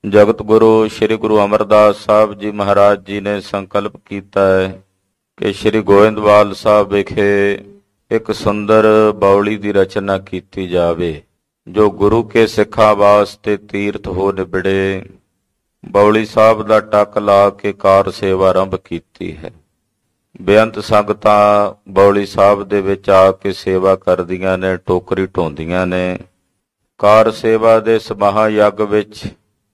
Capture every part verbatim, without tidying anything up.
ਜਗਤ ਗੁਰੂ ਸ੍ਰੀ ਗੁਰੂ ਅਮਰਦਾਸ ਸਾਹਿਬ ਜੀ ਮਹਾਰਾਜ ਜੀ ਨੇ ਸੰਕਲਪ ਕੀਤਾ ਹੈ ਕਿ ਸ੍ਰੀ ਗੋਇੰਦਵਾਲ ਸਾਹਿਬ ਵਿਖੇ ਇੱਕ ਸੁੰਦਰ ਬਾਉਲੀ ਦੀ ਰਚਨਾ ਕੀਤੀ ਜਾਵੇ ਜੋ ਗੁਰੂ ਕੇ ਸਿੱਖਾਂ ਵਾਸਤੇ ਤੀਰਥ ਹੋ ਨਿਬੜੇ। ਬਾਉਲੀ ਸਾਹਿਬ ਦਾ ਟੱਕ ਲਾ ਕੇ ਕਾਰ ਸੇਵਾ ਆਰੰਭ ਕੀਤੀ ਹੈ। ਬੇਅੰਤ ਸੰਗਤਾਂ ਬਾਉਲੀ ਸਾਹਿਬ ਦੇ ਵਿੱਚ ਆ ਕੇ ਸੇਵਾ ਕਰਦੀਆਂ ਨੇ, ਟੋਕਰੀ ਢੋਂਦੀਆਂ ਨੇ। ਕਾਰ ਸੇਵਾ ਦੇ ਇਸ ਮਹਾਯੱਗ ਵਿੱਚ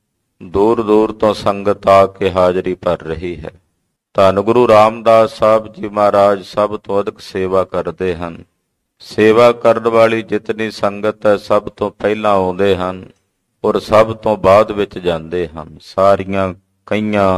ਦੂਰ ਦੂਰ ਤੋਂ ਸੰਗਤ ਆ ਕੇ ਹਾਜ਼ਰੀ ਭਰ ਰਹੀ ਹੈ। ਧੰਨ ਗੁਰੂ ਰਾਮਦਾਸ ਸਾਹਿਬ ਜੀ ਮਹਾਰਾਜ ਸਭ ਤੋਂ ਅਧਿਕ ਸੇਵਾ ਕਰਦੇ ਹਨ। ਸੇਵਾ ਕਰਨ ਵਾਲੀ ਜਿਤਨੀ ਸੰਗਤ ਹੈ ਸਭ ਤੋਂ ਪਹਿਲਾਂ ਆਉਂਦੇ ਹਨ ਔਰ ਸਭ ਤੋਂ ਬਾਅਦ ਵਿੱਚ ਜਾਂਦੇ ਹਨ। ਸਾਰੀਆਂ ਕਈਆਂ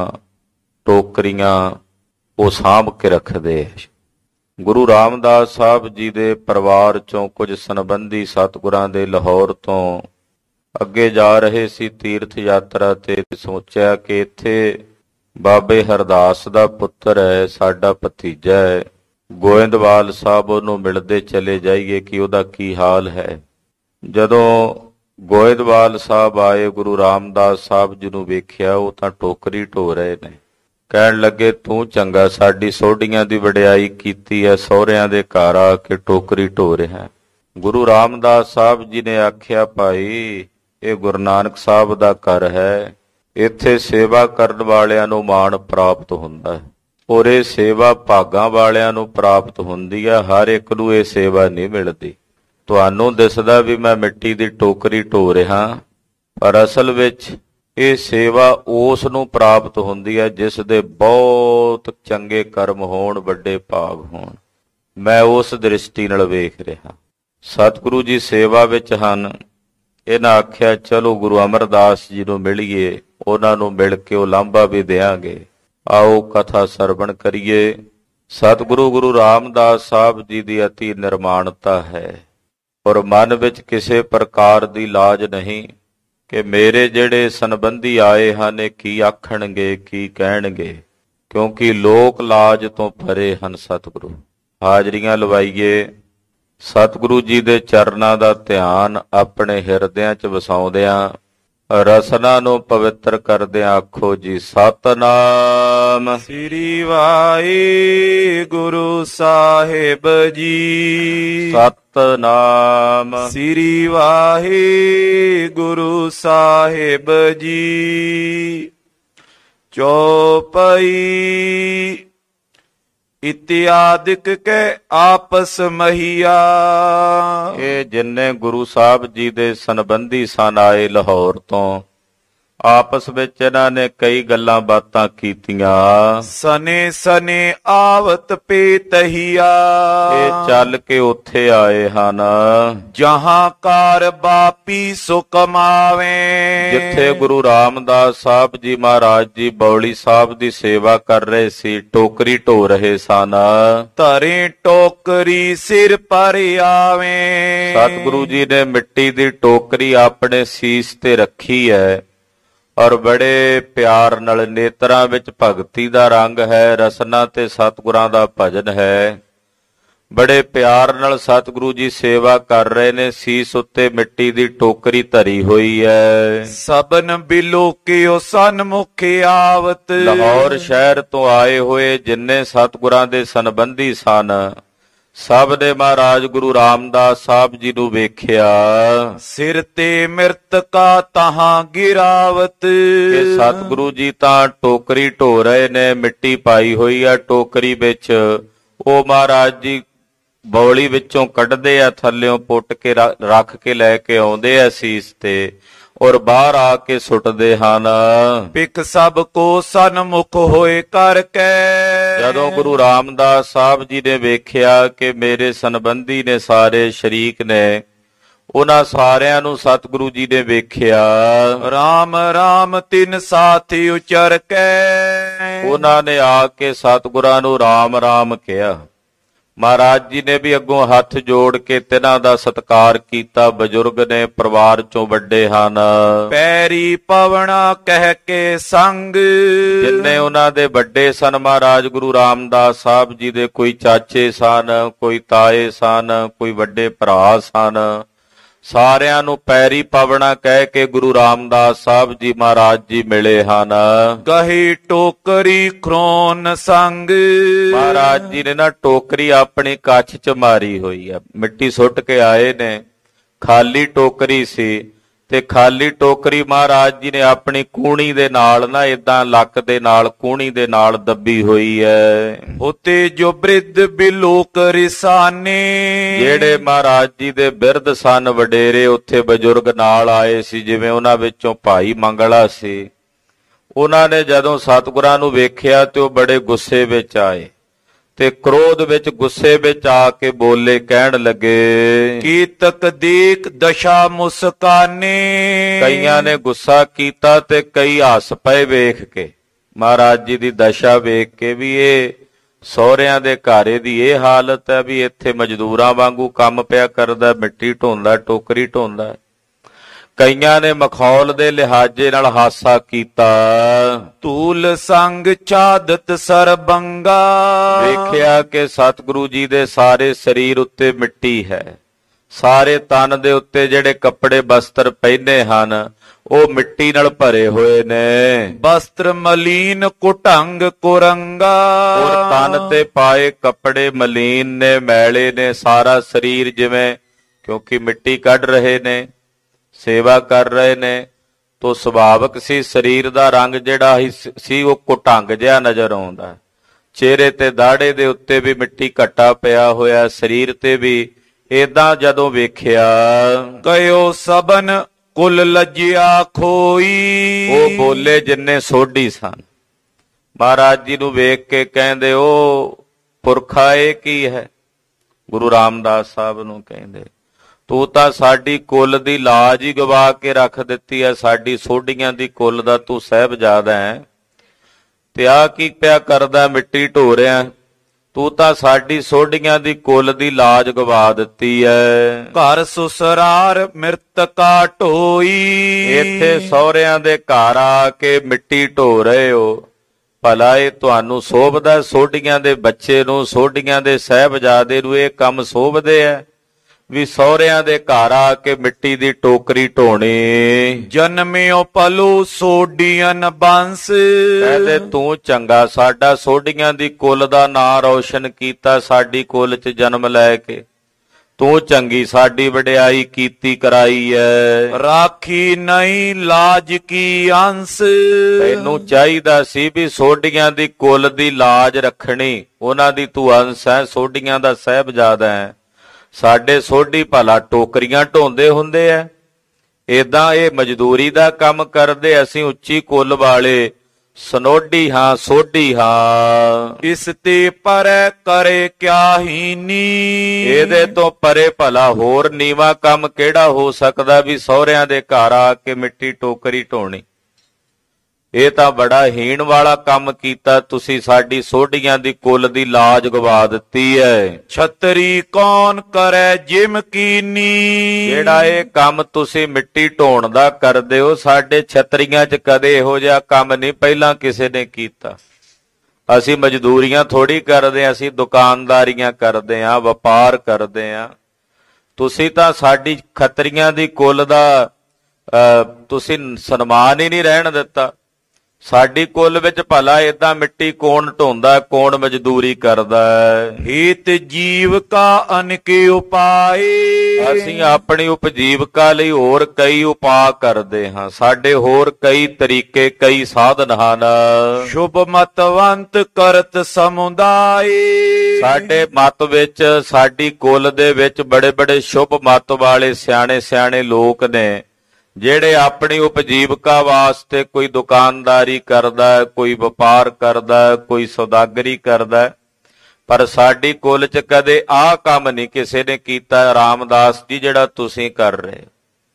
ਟੋਕਰੀਆਂ ਉਹ ਸਾਂਭ ਕੇ ਰੱਖਦੇ। ਗੁਰੂ ਰਾਮਦਾਸ ਸਾਹਿਬ ਜੀ ਦੇ ਪਰਿਵਾਰ ਚੋਂ ਕੁਝ ਸੰਬੰਧੀ ਸਤਿਗੁਰਾਂ ਦੇ ਲਾਹੌਰ ਤੋਂ ਅੱਗੇ ਜਾ ਰਹੇ ਸੀ ਤੀਰਥ ਯਾਤਰਾ ਤੇ। ਸੋਚਿਆ ਕਿ ਇੱਥੇ ਬਾਬੇ ਹਰਦਾਸ ਦਾ ਪੁੱਤਰ ਹੈ, ਸਾਡਾ ਭਤੀਜਾ ਹੈ, ਗੋਇੰਦਵਾਲ ਸਾਹਿਬ ਉਹਨੂੰ ਮਿਲਦੇ ਚਲੇ ਜਾਈਏ ਕਿ ਉਹਦਾ ਕੀ ਹਾਲ ਹੈ। ਜਦੋਂ ਗੋਇੰਦਵਾਲ ਸਾਹਿਬ ਆਏ, ਗੁਰੂ ਰਾਮਦਾਸ ਸਾਹਿਬ ਜੀ ਨੂੰ ਵੇਖਿਆ, ਉਹ ਤਾਂ ਟੋਕਰੀ ਢੋ ਰਹੇ ਨੇ। ਕਹਿਣ ਲੱਗੇ, ਤੂੰ ਚੰਗਾ ਸਾਡੀ ਸੋਢੀਆਂ ਦੀ ਵਡਿਆਈ ਕੀਤੀ ਹੈ, ਸਹੁਰਿਆਂ ਦੇ ਘਰ ਆ ਕੇ ਟੋਕਰੀ ਢੋ ਰਿਹਾ। ਗੁਰੂ ਰਾਮਦਾਸ ਸਾਹਿਬ ਜੀ ਨੇ ਆਖਿਆ, ਭਾਈ ਇਹ ਗੁਰੂ ਨਾਨਕ ਸਾਹਿਬ ਦਾ ਘਰ ਹੈ, ਇੱਥੇ ਸੇਵਾ ਕਰਨ ਵਾਲਿਆਂ ਨੂੰ ਮਾਣ ਪ੍ਰਾਪਤ ਹੁੰਦਾ ਹੈ ਔਰ ਇਹ ਸੇਵਾ ਭਾਗਾਂ ਵਾਲਿਆਂ ਨੂੰ ਪ੍ਰਾਪਤ ਹੁੰਦੀ ਹੈ, ਹਰ ਇੱਕ ਨੂੰ ਇਹ ਸੇਵਾ ਨਹੀਂ ਮਿਲਦੀ। ਤੁਹਾਨੂੰ ਦਿਸਦਾ ਵੀ ਮੈਂ ਮਿੱਟੀ ਦੀ ਟੋਕਰੀ ਢੋ ਰਿਹਾ, ਪਰ ਅਸਲ ਵਿੱਚ ਇਹ ਸੇਵਾ ਉਸ ਨੂੰ ਪ੍ਰਾਪਤ ਹੁੰਦੀ ਹੈ ਜਿਸ ਦੇ ਬਹੁਤ ਚੰਗੇ ਕਰਮ ਹੋਣ, ਵੱਡੇ ਭਾਗ ਹੋਣ। ਮੈਂ ਉਸ ਦ੍ਰਿਸ਼ਟੀ ਨਾਲ ਵੇਖ ਰਿਹਾ। ਸਤਿਗੁਰੂ ਜੀ ਸੇਵਾ ਵਿੱਚ ਹਨ। ਇਹਨਾਂ ਆਖਿਆ, ਚਲੋ ਗੁਰੂ ਅਮਰਦਾਸ ਜੀ ਨੂੰ ਮਿਲੀਏ, ਉਹਨਾਂ ਨੂੰ ਮਿਲ ਕੇ ਉਹ ਲਾਂਭਾ ਵੀ ਦਿਆਂਗੇ। ਆਓ ਕਥਾ ਸਰਵਣ ਕਰੀਏ। ਸਤਿਗੁਰੂ ਗੁਰੂ ਰਾਮਦਾਸ ਸਾਹਿਬ ਜੀ ਦੀ ਅਤੀ ਨਿਰਮਾਣਤਾ ਹੈ ਔਰ ਮਨ ਵਿੱਚ ਕਿਸੇ ਪ੍ਰਕਾਰ ਦੀ ਲਾਜ ਨਹੀਂ ਕਿ ਮੇਰੇ ਜਿਹੜੇ ਸੰਬੰਧੀ ਆਏ ਹਨ ਇਹ ਕੀ ਆਖਣਗੇ, ਕੀ ਕਹਿਣਗੇ, ਕਿਉਂਕਿ ਲੋਕ ਲਾਜ ਤੋਂ ਪਰੇ ਹਨ। ਸਤਿਗੁਰੂ ਹਾਜ਼ਰੀਆਂ ਲਵਾਈਏ। ਸਤਿਗੁਰੂ ਜੀ ਦੇ ਚਰਨਾਂ ਦਾ ਧਿਆਨ ਆਪਣੇ ਹਿਰਦਿਆਂ 'ਚ ਵਸਾਉਂਦਿਆਂ ਰਸਨਾ ਨੂੰ ਪਵਿੱਤਰ ਕਰਦਿਆਂ ਆਖੋ ਜੀ, ਸਤਨਾਮ ਸ੍ਰੀ ਵਾਹਿਗੁਰੂ ਸਾਹਿਬ ਜੀ। ਸਤਨਾਮ ਸ੍ਰੀ ਵਾਹਿਗੁਰੂ ਸਾਹਿਬ ਜੀ। ਚੌਪਈ ਇਤਿਆਦਿਕ ਕੇ ਆਪਸ ਮਹੀਆ। ਇਹ ਜਿੰਨੇ ਗੁਰੂ ਸਾਹਿਬ ਜੀ ਦੇ ਸੰਬੰਧੀ ਸਨ ਆਏ ਲਾਹੌਰ ਤੋਂ, ਆਪਸ ਵਿੱਚ ਇਹਨਾਂ ਨੇ ਕਈ ਗੱਲਾਂ ਬਾਤਾਂ ਕੀਤੀਆਂ। ਸਨੇ ਸਨੇ ਆਵਤ ਪੇਤਹੀਆ। ਇਹ ਚੱਲ ਕੇ ਉੱਥੇ ਆਏ ਹਨ ਜਹਾਂ ਕਾਰ ਬਾਪੀ ਸੋ ਕਮਾਵੇ। ਜਿੱਥੇ ਗੁਰੂ ਰਾਮਦਾਸ ਸਾਹਿਬ ਜੀ ਮਹਾਰਾਜ ਜੀ ਬਾਉਲੀ ਸਾਹਿਬ ਦੀ ਸੇਵਾ ਕਰ ਰਹੇ ਸੀ, ਟੋਕਰੀ ਢੋ ਰਹੇ ਸਨ। ਧਰੇ ਟੋਕਰੀ ਸਿਰ ਪਰ ਆਵੇ। ਸਤਿਗੁਰੂ ਜੀ ਨੇ ਮਿੱਟੀ ਦੀ ਟੋਕਰੀ ਆਪਣੇ ਸੀਸ ਤੇ ਰੱਖੀ ਹੈ ਔਰ ਬੜੇ ਪਿਆਰ ਨਾਲ, ਨੇਤਰਾਂ ਵਿੱਚ ਭਗਤੀ ਦਾ ਰੰਗ ਹੈ, ਰਸਨਾ ਤੇ ਸਤਿਗੁਰਾਂ ਦਾ ਭਜਨ ਹੈ। ਬੜੇ ਪਿਆਰ ਨਾਲ ਸਤਿਗੁਰੂ ਜੀ ਸੇਵਾ ਕਰ ਰਹੇ ਨੇ। ਸੀਸ ਉੱਤੇ ਮਿੱਟੀ ਦੀ ਟੋਕਰੀ ਧਰੀ ਹੋਈ ਹੈ। ਸਬਨ ਬਿਲੋਕਿਓ ਸਨਮੁਖ ਆਵਤ। ਲਾਹੌਰ ਸ਼ਹਿਰ ਤੋਂ ਆਏ ਹੋਏ ਜਿੰਨੇ ਸਤਿਗੁਰਾਂ ਦੇ ਸੰਬੰਧੀ ਸਨ, ਸਭ ਨੇ ਮਹਾਰਾਜ ਗੁਰੂ ਰਾਮਦਾਸ ਸਾਹਿਬ ਜੀ ਨੂੰ ਵੇਖਿਆ। ਸਿਰ ਤੇ ਮਿਰਤਕਾ ਤਹਾਂ ਗਿਰਾਵਤ। ਇਹ ਸਤਿਗੁਰੂ ਜੀ ਤਾਂ ਟੋਕਰੀ ਢੋ ਰਹੇ ਨੇ, ਮਿੱਟੀ ਪਾਈ ਹੋਈ ਆ ਟੋਕਰੀ ਵਿੱਚ। ਉਹ ਮਹਾਰਾਜ ਜੀ ਬੌਲੀ ਵਿੱਚੋਂ ਕੱਢਦੇ ਆ, ਥੱਲਿਓਂ ਪੁੱਟ ਕੇ ਰੱਖ ਕੇ ਲੈ ਕੇ ਆਉਂਦੇ ਆ ਸੀਸ ਤੇ ਔਰ ਬਾਹਰ ਆ ਕੇ ਸੁੱਟਦੇ ਹਨ। ਪਿਕ ਸਭ ਕੋ ਸਨਮੁਖ ਹੋਏ ਕਰਕੇ। ਜਦੋਂ ਗੁਰੂ ਰਾਮਦਾਸ ਸਾਹਿਬ ਜੀ ਨੇ ਵੇਖਿਆ ਕਿ ਮੇਰੇ ਸੰਬੰਧੀ ਨੇ, ਸਾਰੇ ਸ਼ਰੀਕ ਨੇ, ਉਹਨਾਂ ਸਾਰਿਆਂ ਨੂੰ ਸਤਿਗੁਰੂ ਜੀ ਨੇ ਵੇਖਿਆ। ਰਾਮ ਰਾਮ ਤਿੰਨ ਸਾਥੀ ਉਚਰ ਕੇ। ਉਹਨਾਂ ਨੇ ਆ ਕੇ ਸਤਿਗੁਰਾਂ ਨੂੰ ਰਾਮ ਰਾਮ ਕਿਹਾ। ਮਹਾਰਾਜ ਜੀ ਨੇ ਵੀ ਅੱਗੋਂ ਹੱਥ ਜੋੜ ਕੇ ਤਿਨਾਂ ਦਾ ਸਤਿਕਾਰ ਕੀਤਾ। ਬਜ਼ੁਰਗ ਨੇ, ਪਰਿਵਾਰ ਚੋਂ ਵੱਡੇ ਹਨ। ਪੈਰੀ ਪਵਣਾ ਕਹਿ ਕੇ ਸੰਗ। ਜਿੰਨੇ ਉਹਨਾਂ ਦੇ ਵੱਡੇ ਸਨ ਮਹਾਰਾਜ ਗੁਰੂ ਰਾਮਦਾਸ ਸਾਹਿਬ ਜੀ ਦੇ, ਕੋਈ ਚਾਚੇ ਸਨ, ਕੋਈ ਤਾਏ ਸਨ, ਕੋਈ ਵੱਡੇ ਭਰਾ ਸਨ, ਸਾਰਿਆਂ ਨੂੰ ਪੈਰੀ ਪਵਣਾ ਕਹਿ ਕੇ ਗੁਰੂ ਰਾਮਦਾਸ ਸਾਹਿਬ ਜੀ ਮਹਾਰਾਜ ਜੀ ਮਿਲੇ ਹਨ। ਕਹੀ ਟੋਕਰੀ ਖਰੋਨ ਸੰਗ। ਮਹਾਰਾਜ ਜੀ ਨੇ ਨਾ ਟੋਕਰੀ ਆਪਣੀ ਕੱਛ ਚ ਮਾਰੀ ਹੋਈ ਆ, ਮਿੱਟੀ ਸੁੱਟ ਕੇ ਆਏ ਨੇ, ਖਾਲੀ ਟੋਕਰੀ ਸੀ ਤੇ ਖਾਲੀ ਟੋਕਰੀ ਮਹਾਰਾਜ ਜੀ ਨੇ ਆਪਣੀ ਕੂਣੀ ਦੇ ਨਾਲ ਨਾ ਏਦਾਂ ਲੱਕ ਦੇ ਨਾਲ ਕੂਣੀ ਦੇ ਨਾਲ ਦੱਬੀ ਹੋਈ ਹੈ। ਉਤੇ ਜੋ ਬ੍ਰਿਧ ਬਿਲੋਕ ਰਿਸਾਨੇ। ਜਿਹੜੇ ਮਹਾਰਾਜ ਜੀ ਦੇ ਬਿਰਧ ਸਨ ਵਡੇਰੇ, ਉੱਥੇ ਬਜ਼ੁਰਗ ਨਾਲ ਆਏ ਸੀ, ਜਿਵੇਂ ਉਹਨਾਂ ਵਿੱਚੋਂ ਭਾਈ ਮੰਗਲਾ ਸੀ। ਉਹਨਾਂ ਨੇ ਜਦੋਂ ਸਤਿਗੁਰਾਂ ਨੂੰ ਵੇਖਿਆ ਤੇ ਉਹ ਬੜੇ ਗੁੱਸੇ ਵਿੱਚ ਆਏ ਤੇ ਕ੍ਰੋਧ ਵਿੱਚ ਗੁੱਸੇ ਵਿੱਚ ਆ ਕੇ ਬੋਲੇ, ਕਹਿਣ ਲੱਗੇ ਕੀ ਤਕਦੀਕ ਦਸ਼ਾ ਮੁਸਕਾਨੇ। ਕਈਆਂ ਨੇ ਗੁੱਸਾ ਕੀਤਾ ਤੇ ਕਈ ਹੱਸ ਪਏ ਵੇਖ ਕੇ, ਮਹਾਰਾਜ ਜੀ ਦੀ ਦਸ਼ਾ ਵੇਖ ਕੇ ਵੀ ਇਹ ਸਹੁਰਿਆਂ ਦੇ ਘਰੇ ਦੀ ਇਹ ਹਾਲਤ ਹੈ ਵੀ ਇੱਥੇ ਮਜ਼ਦੂਰਾਂ ਵਾਂਗੂ ਕੰਮ ਪਿਆ ਕਰਦਾ, ਮਿੱਟੀ ਢੋਂਦਾ, ਟੋਕਰੀ ਢੋਂਦਾ। ਕਈਆਂ ਨੇ ਮਖੌਲ ਦੇ ਲਿਹਾਜ਼ੇ ਨਾਲ ਹਾਸਾ ਕੀਤਾ। ਧੂਲ ਸੰਗ ਚਾਦਤ ਸਰਬੰਗਾ। ਵੇਖਿਆ ਕਿ ਸਤਿਗੁਰੂ ਜੀ ਦੇ ਸਾਰੇ ਸਰੀਰ ਉੱਤੇ ਮਿੱਟੀ ਹੈ, ਸਾਰੇ ਤਨ ਦੇ ਉੱਤੇ ਜਿਹੜੇ ਕੱਪੜੇ ਬਸਤਰ ਪਹਿਨੇ ਹਨ ਉਹ ਮਿੱਟੀ ਨਾਲ ਭਰੇ ਹੋਏ ਨੇ। ਬਸਤਰ ਮਲੀਨ ਕੁਟੰਗ ਕੁਰੰਗਾ। ਔਰ ਤਨ ਤੇ ਪਾਏ ਕੱਪੜੇ ਮਲੀਨ ਨੇ, ਮੈਲੇ ਨੇ, ਸਾਰਾ ਸਰੀਰ ਜਿਵੇਂ, ਕਿਉਂਕਿ ਮਿੱਟੀ ਕੱਢ ਰਹੇ ਨੇ, ਸੇਵਾ ਕਰ ਰਹੇ ਨੇ, ਤੋ ਸੁਭਾਵਕ ਸੀ ਸਰੀਰ ਦਾ ਰੰਗ ਜਿਹੜਾ ਸੀ ਉਹ ਕੁਟੰਗ ਜਿਹਾ ਨਜ਼ਰ ਆਉਂਦਾ। ਚਿਹਰੇ ਤੇ ਦਾੜੇ ਦੇ ਉੱਤੇ ਵੀ ਮਿੱਟੀ ਘੱਟਾ ਪਿਆ ਹੋਇਆ, ਸਰੀਰ ਤੇ ਵੀ ਏਦਾਂ ਜਦੋਂ ਵੇਖਿਆ। ਕਯੋ ਸਬਨ ਕੁਲ ਲੱਜਿਆ ਖੋਈ। ਉਹ ਬੋਲੇ ਜਿੰਨੇ ਸੋਢੀ ਸਨ, ਮਹਾਰਾਜ ਜੀ ਨੂੰ ਵੇਖ ਕੇ ਕਹਿੰਦੇ, ਉਹ ਪੁਰਖਾ ਇਹ ਕੀ ਹੈ? ਗੁਰੂ ਰਾਮਦਾਸ ਸਾਹਿਬ ਨੂੰ ਕਹਿੰਦੇ, ਤੂੰ ਤਾਂ ਸਾਡੀ ਕੁੱਲ ਦੀ ਲਾਜ ਹੀ ਗਵਾ ਕੇ ਰੱਖ ਦਿੱਤੀ ਹੈ, ਸਾਡੀ ਸੋਢੀਆਂ ਦੀ ਕੁੱਲ ਦਾ ਤੂੰ ਸਾਹਿਬਜ਼ਾਦਾ ਹੈ ਤੇ ਆਹ ਕੀ ਪਿਆ ਕਰਦਾ, ਮਿੱਟੀ ਢੋ ਰਿਹਾ? ਤੂੰ ਤਾਂ ਸਾਡੀ ਸੋਢੀਆਂ ਦੀ ਕੁੱਲ ਦੀ ਲਾਜ ਗਵਾ ਦਿੱਤੀ ਹੈ। ਘਰ ਸੁਸਰਾਰ ਮਿਰਤਕਾ ਢੋਈ। ਇੱਥੇ ਸਹੁਰਿਆਂ ਦੇ ਘਰ ਆ ਕੇ ਮਿੱਟੀ ਢੋ ਰਹੇ ਹੋ, ਭਲਾ ਇਹ ਤੁਹਾਨੂੰ ਸੋਭਦਾ? ਸੋਢੀਆਂ ਦੇ ਬੱਚੇ ਨੂੰ, ਸੋਢੀਆਂ ਦੇ ਸਾਹਿਬਜ਼ਾਦੇ ਨੂੰ ਇਹ ਕੰਮ ਸੋਭਦੇ ਆ ਵੀ ਸਹੁਰਿਆਂ ਦੇ ਘਰ ਆ ਕੇ ਮਿੱਟੀ ਦੀ ਟੋਕਰੀ ਢੋਣੀ? ਜਨਮਿਓ ਪਲੂ ਸੋਢੀਆਂ ਬੰਸ। ਕਹਿੰਦੇ ਤੂੰ ਚੰਗਾ ਸਾਡਾ ਸੋਢੀਆਂ ਦੀ ਕੁੱਲ ਦਾ ਨਾਂ ਰੌਸ਼ਨ ਕੀਤਾ, ਸਾਡੀ ਕੁੱਲ 'ਚ ਜਨਮ ਲੈ ਕੇ ਤੂੰ ਚੰਗੀ ਸਾਡੀ ਵਡਿਆਈ ਕੀਤੀ ਕਰਾਈ ਐ। ਰਾਖੀ ਨਹੀਂ ਲਾਜ ਕੀ ਅੰਸ। ਤੈਨੂੰ ਚਾਹੀਦਾ ਸੀ ਵੀ ਸੋਢੀਆਂ ਦੀ ਕੁੱਲ ਦੀ ਲਾਜ ਰੱਖਣੀ, ਉਹਨਾਂ ਦੀ ਤੂੰ ਅੰਸ ਹੈ, ਸੋਢੀਆਂ ਦਾ ਸਾਹਿਬਜ਼ਾਦਾ ਹੈ। ਸਾਡੇ ਸੋਢੀ ਭਲਾ ਟੋਕਰੀਆਂ ਢੋਂਦੇ ਹੁੰਦੇ ਐ? ਏਦਾਂ ਇਹ ਮਜ਼ਦੂਰੀ ਦਾ ਕੰਮ ਕਰਦੇ, ਅਸੀਂ ਉੱਚੀ ਕੁੱਲ ਵਾਲੇ ਸਨੋਢੀ ਹਾਂ, ਸੋਢੀ ਹਾਂ। ਇਸ ਤੇ ਪਰੇ ਕਰੇ ਕਿਆ ਹੀਨੀ। ਇਹਦੇ ਤੋਂ ਪਰੇ ਭਲਾ ਹੋਰ ਨੀਵਾਂ ਕੰਮ ਕਿਹੜਾ ਹੋ ਸਕਦਾ ਵੀ ਸਹੁਰਿਆਂ ਦੇ ਘਰ ਆ ਕੇ ਮਿੱਟੀ ਟੋਕਰੀ ਢੋਣੀ? ਇਹ ਤਾਂ ਬੜਾ ਹੀਣ ਵਾਲਾ ਕੰਮ ਕੀਤਾ ਤੁਸੀਂ, ਸਾਡੀ ਸੋਢੀਆਂ ਦੀ ਕੁੱਲ ਦੀ ਲਾਜ ਗਵਾ ਦਿੱਤੀ ਹੈ। ਛਤਰੀ ਕੌਣ ਕਰੇ ਜਿਮ ਕੀਨੀ। ਜਿਹੜਾ ਇਹ ਕੰਮ ਤੁਸੀਂ ਮਿੱਟੀ ਢੋਣ ਦਾ ਕਰਦੇ ਹੋ, ਸਾਡੇ ਛਤਰੀਆਂ 'ਚ ਕਦੇ ਇਹੋ ਜਿਹਾ ਕੰਮ ਨਹੀਂ ਪਹਿਲਾਂ ਕਿਸੇ ਨੇ ਕੀਤਾ। ਅਸੀਂ ਮਜ਼ਦੂਰੀਆਂ ਥੋੜੀ ਕਰਦੇ ਆਂ, ਅਸੀਂ ਦੁਕਾਨਦਾਰੀਆਂ ਕਰਦੇ ਆਂ, ਵਪਾਰ ਕਰਦੇ ਆਂ। ਤੁਸੀਂ ਤਾਂ ਸਾਡੀ ਖੱਤਰੀਆਂ ਦੀ ਕੁੱਲ ਦਾ ਤੁਸੀਂ ਸਨਮਾਨ ਹੀ ਨਹੀਂ ਰਹਿਣ ਦਿੱਤਾ। ਸਾਡੀ ਕੁੱਲ ਵਿੱਚ ਭਲਾ ਏਦਾਂ ਮਿੱਟੀ ਕੌਣ ਢੋਂਦਾ, ਕੌਣ ਮਜ਼ਦੂਰੀ ਕਰਦਾ? ਹਿਤ ਜੀਵਕਾ ਅਨੇਕ ਉਪਾਏ। ਅਸੀਂ ਆਪਣੀ ਉਪਜੀਵਕਾ ਲਈ ਹੋਰ ਕਈ ਉਪਾਅ ਕਰਦੇ ਹਾਂ, ਸਾਡੇ ਹੋਰ ਕਈ ਤਰੀਕੇ, ਕਈ ਸਾਧਨ ਹਨ। ਸ਼ੁਭ ਮਤਵੰਤ ਕਰਤ ਸਮੁਦਾਏ। ਸਾਡੇ ਮਤ ਵਿੱਚ, ਸਾਡੀ ਕੁੱਲ ਦੇ ਵਿੱਚ ਬੜੇ ਬੜੇ ਸ਼ੁਭ ਮਤ ਵਾਲੇ ਸਿਆਣੇ ਸਿਆਣੇ ਲੋਕ ਨੇ, ਜਿਹੜੇ ਆਪਣੀ ਉਪਜੀਵਕਾ ਵਾਸਤੇ ਕੋਈ ਦੁਕਾਨਦਾਰੀ ਕਰਦਾ, ਕੋਈ ਵਪਾਰ ਕਰਦਾ, ਕੋਈ ਸੌਦਾਗਰੀ ਕਰਦਾ, ਪਰ ਸਾਡੀ ਕੁੱਲ 'ਚ ਕਦੇ ਆਹ ਕੰਮ ਨਹੀਂ ਕਿਸੇ ਨੇ ਕੀਤਾ ਰਾਮਦਾਸ ਜੀ ਜਿਹੜਾ ਤੁਸੀਂ ਕਰ ਰਹੇ।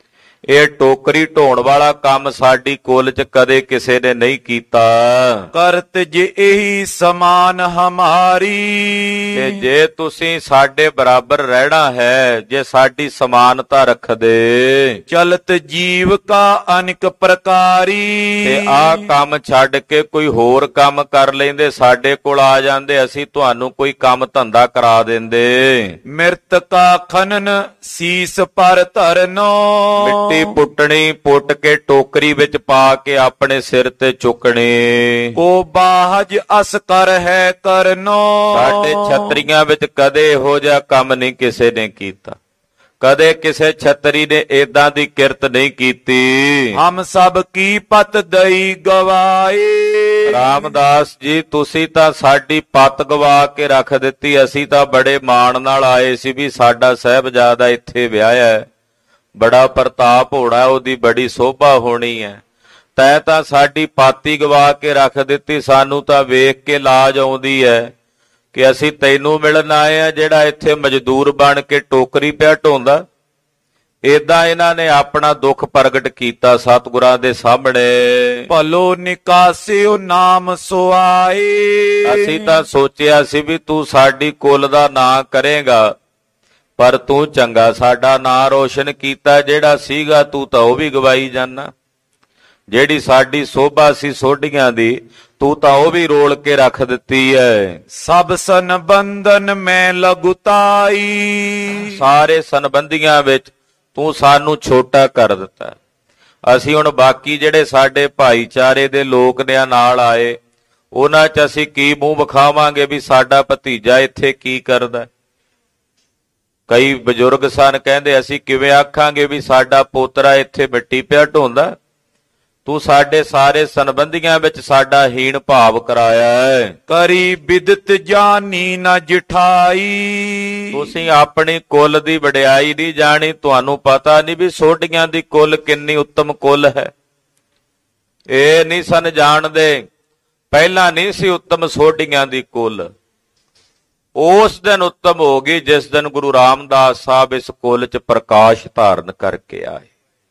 ਇਹ ਟੋਕਰੀ ਢੋਣ ਵਾਲਾ ਕੰਮ ਸਾਡੀ ਕੁਲ ਚ ਕਦੇ ਕਿਸੇ ਨੇ ਨਹੀਂ ਕੀਤਾ। ਕਰਤ ਜੇ ਇਹੀ ਸਮਾਨ ਹਮਾਰੀ, ਤੇ ਜੇ ਤੁਸੀਂ ਸਾਡੇ ਬਰਾਬਰ ਰਹਿਣਾ ਹੈ, ਜੇ ਸਾਡੀ ਸਮਾਨਤਾ ਰੱਖਦੇ, ਚਲਤ ਜੀਵ ਕਾ ਅਨੇਕ ਪ੍ਰਕਾਰੀ, ਤੇ ਆਹ ਕੰਮ ਛੱਡ ਕੇ ਕੋਈ ਹੋਰ ਕੰਮ ਕਰ ਲੈਂਦੇ, ਸਾਡੇ ਕੋਲ ਆ ਜਾਂਦੇ, ਅਸੀਂ ਤੁਹਾਨੂੰ ਕੋਈ ਕੰਮ ਧੰਦਾ ਕਰਾ ਦਿੰਦੇ। ਮਿਰਤ ਕਾ ਖਨਨ ਸੀਸ ਪਰ ਧਰਨੋ, ਮਿੱਟੀ ਪੁੱਟਣੀ, ਪੁੱਟ ਕੇ ਟੋਕਰੀ ਵਿੱਚ ਪਾ ਕੇ ਆਪਣੇ ਸਿਰ ਤੇ ਚੁੱਕਣੀ। ਕੋ ਬਾਹਜ ਅਸ ਕਰ ਹੈ ਕਰਨੋ, ਸਾਡੇ ਛਤਰੀਆਂ ਵਿੱਚ ਕਦੇ ਇਹੋ ਜਿਹਾ ਕੰਮ ਨਹੀਂ ਕਿਸੇ ਨੇ ਕੀਤਾ, ਕਦੇ ਕਿਸੇ ਛਤਰੀ ਨੇ ਏਦਾਂ ਦੀ ਕਿਰਤ ਨਹੀਂ ਕੀਤੀ। ਹਮ ਸਭ ਕੀ ਪਤ ਦਈ ਗਵਾਏ, ਰਾਮਦਾਸ ਜੀ ਤੁਸੀਂ ਤਾਂ ਸਾਡੀ ਪੱਤ ਗਵਾ ਕੇ ਰੱਖ ਦਿੱਤੀ। ਅਸੀਂ ਤਾਂ ਬੜੇ ਮਾਣ ਨਾਲ ਆਏ ਸੀ ਵੀ ਸਾਡਾ ਸਾਹਿਬਜ਼ਾਦਾ ਇੱਥੇ ਵਿਆਹਿਆ ਹੈ, ਬੜਾ ਪ੍ਰਤਾਪ ਹੋਣਾ, ਉਹਦੀ ਬੜੀ ਸੋਭਾ ਹੋਣੀ ਹੈ। ਤੈਂ ਤਾਂ ਸਾਡੀ ਪਾਤੀ ਗਵਾ ਕੇ ਰੱਖ ਦਿੱਤੀ। ਸਾਨੂੰ ਤਾਂ ਵੇਖ ਕੇ ਲਾਜ ਆਉਂਦੀ ਹੈ ਕਿ ਅਸੀਂ ਤੈਨੂੰ ਮਿਲਣ ਆਏ ਆ, ਜਿਹੜਾ ਇੱਥੇ ਮਜ਼ਦੂਰ ਬਣ ਕੇ ਟੋਕਰੀ ਪਿਆ ਢੋਂਦਾ। ਏਦਾਂ ਇਹਨਾਂ ਨੇ ਆਪਣਾ ਦੁੱਖ ਪ੍ਰਗਟ ਕੀਤਾ ਸਤਿਗੁਰਾਂ ਦੇ ਸਾਹਮਣੇ। ਭਲੋ ਨਿਕਾਸਿਓ ਨਾਮ ਸੁਆਏ, ਅਸੀਂ ਤਾਂ ਸੋਚਿਆ ਸੀ ਵੀ ਤੂੰ ਸਾਡੀ ਕੁਲ ਦਾ ਨਾਂ ਕਰੇਗਾ, ਪਰ ਤੂੰ ਚੰਗਾ ਸਾਡਾ ਨਾਂ ਰੋਸ਼ਨ ਕੀਤਾ। ਜਿਹੜਾ ਸੀਗਾ ਤੂੰ ਤਾਂ ਉਹ ਵੀ ਗਵਾਈ ਜਾਨਾ, ਜਿਹੜੀ ਸਾਡੀ ਸੋਭਾ ਸੀ ਸੋਢੀਆਂ ਦੀ, ਤੂੰ ਤਾਂ ਉਹ ਵੀ ਰੋਲ ਕੇ ਰੱਖ ਦਿੱਤੀ ਹੈ। ਸਭ ਸੰਬੰਧਨ ਮੈਂ ਲਗੁਤਾਈ, ਸਾਰੇ ਸੰਬੰਧੀਆਂ ਵਿੱਚ ਤੂੰ ਸਾਨੂੰ ਛੋਟਾ ਕਰ ਦਿੱਤਾ। ਅਸੀਂ ਹੁਣ ਬਾਕੀ ਜਿਹੜੇ ਸਾਡੇ ਭਾਈਚਾਰੇ ਦੇ ਲੋਕ ਨੇ ਨਾਲ ਆਏ, ਉਹਨਾਂ 'ਚ ਅਸੀਂ ਕੀ ਮੂੰਹ ਵਿਖਾਵਾਂਗੇ ਵੀ ਸਾਡਾ ਭਤੀਜਾ ਇੱਥੇ ਕੀ ਕਰਦਾ। ਕਈ ਬਜ਼ੁਰਗ ਸਨ, ਕਹਿੰਦੇ ਅਸੀਂ ਕਿਵੇਂ ਆਖਾਂਗੇ ਵੀ ਸਾਡਾ ਪੋਤਰਾ ਇੱਥੇ ਮਿੱਟੀ ਪਿਆ ਢੋਂਦਾ। ਤੂੰ ਸਾਡੇ ਸਾਰੇ ਸੰਬੰਧੀਆਂ ਵਿੱਚ ਸਾਡਾ ਹੀਣ ਭਾਵ ਕਰਾਇਆ ਹੈ। ਕਰੀ ਬਿਦਤ ਜਾਨੀ ਨਾ ਜਿਠਾਈ, ਤੁਸੀਂ ਆਪਣੀ ਕੁਲ ਦੀ ਵਡਿਆਈ ਨਹੀਂ ਜਾਣੀ। ਤੁਹਾਨੂੰ ਪਤਾ ਨਹੀਂ ਵੀ ਸੋਢੀਆਂ ਦੀ ਕੁਲ ਕਿੰਨੀ ਉੱਤਮ ਕੁਲ ਹੈ। ਇਹ ਨਹੀਂ ਸਨ ਜਾਣਦੇ, ਪਹਿਲਾਂ ਨਹੀਂ ਸੀ ਉੱਤਮ ਸੋਢੀਆਂ ਦੀ ਕੁਲ। ਉਸ ਦਿਨ ਉੱਤਮ ਹੋ ਗਈ ਜਿਸ ਦਿਨ ਗੁਰੂ ਰਾਮਦਾਸ ਸਾਹਿਬ ਇਸ ਕੁਲ ਚ ਪ੍ਰਕਾਸ਼ ਧਾਰਨ ਕਰਕੇ ਆਏ।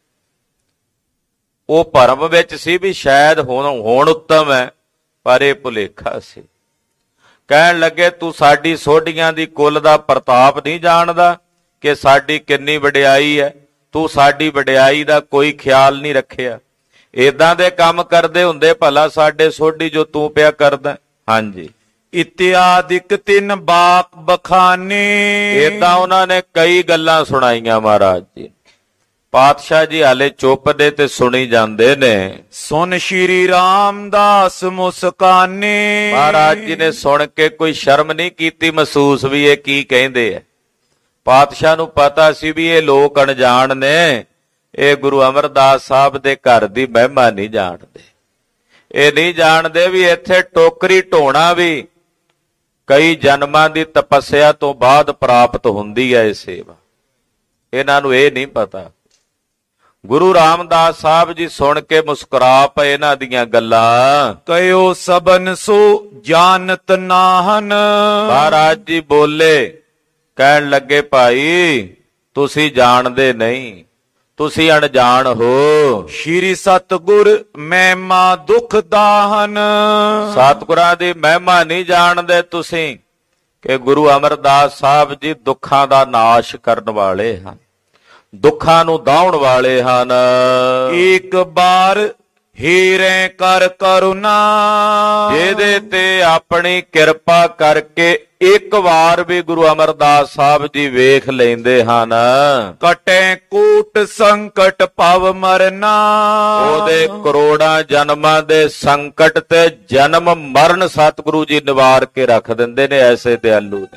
ਉਹ ਭਰਮ ਵਿੱਚ ਸੀ ਵੀ ਸ਼ਾਇਦ ਹੁਣ ਹੁਣ ਉੱਤਮ ਹੈ, ਪਰ ਇਹ ਭੁਲੇਖਾ ਸੀ। ਕਹਿਣ ਲੱਗੇ ਤੂੰ ਸਾਡੀ ਸੋਢੀਆਂ ਦੀ ਕੁਲ ਦਾ ਪ੍ਰਤਾਪ ਨਹੀਂ ਜਾਣਦਾ ਕਿ ਸਾਡੀ ਕਿੰਨੀ ਵਡਿਆਈ ਹੈ। ਤੂੰ ਸਾਡੀ ਵਡਿਆਈ ਦਾ ਕੋਈ ਖਿਆਲ ਨਹੀਂ ਰੱਖਿਆ। ਏਦਾਂ ਦੇ ਕੰਮ ਕਰਦੇ ਹੁੰਦੇ ਭਲਾ ਸਾਡੇ ਸੋਢੀ ਜੋ ਤੂੰ ਪਿਆ ਕਰਦਾ। ਹਾਂਜੀ, ਇਤਿਆਦਿਕ ਤਿੰਨ ਬਾਕ ਬਖਾਨੇ, ਏਦਾਂ ਉਹਨਾਂ ਨੇ ਕਈ ਗੱਲਾਂ ਸੁਣਾਈਆਂ ਮਹਾਰਾਜ ਜੀ। ਪਾਤਸ਼ਾਹ ਜੀ ਹਾਲੇ ਚੁੱਪ ਨੇ ਤੇ ਸੁਣੀ ਜਾਂਦੇ ਨੇ। ਸੁਨ ਸ਼੍ਰੀ ਰਾਮਦਾਸ ਮੁਸਕਾਨੇ, ਮਹਾਰਾਜ ਜੀ ਨੇ ਸੁਣ ਕੇ ਕੋਈ ਸ਼ਰਮ ਨਹੀਂ ਕੀਤੀ ਮਹਿਸੂਸ ਵੀ ਇਹ ਕੀ ਕਹਿੰਦੇ ਆ। ਪਾਤਸ਼ਾਹ ਨੂੰ ਪਤਾ ਸੀ ਵੀ ਇਹ ਲੋਕ ਅਣਜਾਣ ਨੇ, ਇਹ ਗੁਰੂ ਅਮਰਦਾਸ ਸਾਹਿਬ ਦੇ ਘਰ ਦੀ ਮਹਿਮਾ ਨਹੀਂ ਜਾਣਦੇ। ਇਹ ਨਹੀਂ ਜਾਣਦੇ ਵੀ ਇੱਥੇ ਟੋਕਰੀ ਢੋਣਾ ਵੀ ਕਈ ਜਨਮਾਂ ਦੀ ਤਪੱਸਿਆ ਤੋਂ ਬਾਅਦ ਪ੍ਰਾਪਤ ਹੁੰਦੀ ਹੈ ਇਹ ਸੇਵਾ। ਇਹਨਾਂ ਨੂੰ ਇਹ ਨਹੀਂ ਪਤਾ। ਗੁਰੂ ਰਾਮਦਾਸ ਸਾਹਿਬ ਜੀ ਸੁਣ ਕੇ ਮੁਸਕਰਾ ਪਏ ਇਹਨਾਂ ਦੀਆਂ ਗੱਲਾਂ। ਕਹਿਓ ਸਬਨ ਸੋ ਜਾਣਤ ਨਾਹਨ, ਮਹਾਰਾਜ ਜੀ ਬੋਲੇ, ਕਹਿਣ ਲੱਗੇ ਭਾਈ ਤੁਸੀਂ ਜਾਣਦੇ ਨਹੀਂ, ਤੁਸੀਂ ਅਣਜਾਣ ਹੋ। ਸ਼੍ਰੀ ਸਤਿਗੁਰ ਮਹਿਮਾ ਦੁਖ ਦਾਹਨ, ਸਤਿਗੁਰਾਂ ਦੀ ਮਹਿਮਾ ਨਹੀਂ ਜਾਣਦੇ ਤੁਸੀਂ ਕਿ ਗੁਰੂ ਅਮਰਦਾਸ ਸਾਹਿਬ ਜੀ ਦੁੱਖਾਂ ਦਾ ਨਾਸ਼ ਕਰਨ ਵਾਲੇ ਹਨ, ਦੁੱਖਾਂ ਨੂੰ ਦਾਉਣ ਵਾਲੇ ਹਨ। ਇੱਕ ਬਾਰ ਹੀਰੇ ਕਰ ਕਰੁਣਾ, ਜਿਹਦੇ ਤੇ ਆਪਣੀ ਕਿਰਪਾ ਕਰਕੇ ਇੱਕ ਵਾਰ ਵੀ ਗੁਰੂ ਅਮਰਦਾਸ ਸਾਹਿਬ ਜੀ ਵੇਖ ਲੈਂਦੇ ਹਨ। ਕਟੇ ਕੂਟ ਸੰਕਟ ਭਵ ਮਰਨਾ, ਉਹਦੇ ਕਰੋੜਾਂ ਜਨਮਾਂ ਦੇ ਸੰਕਟ ਤੇ ਜਨਮ ਮਰਨ ਸਤਿਗੁਰੂ ਜੀ ਨਿਵਾਰ ਕੇ ਰੱਖ ਦਿੰਦੇ ਨੇ। ਐਸੇ ਦਿਆਲੂ ਨੇ।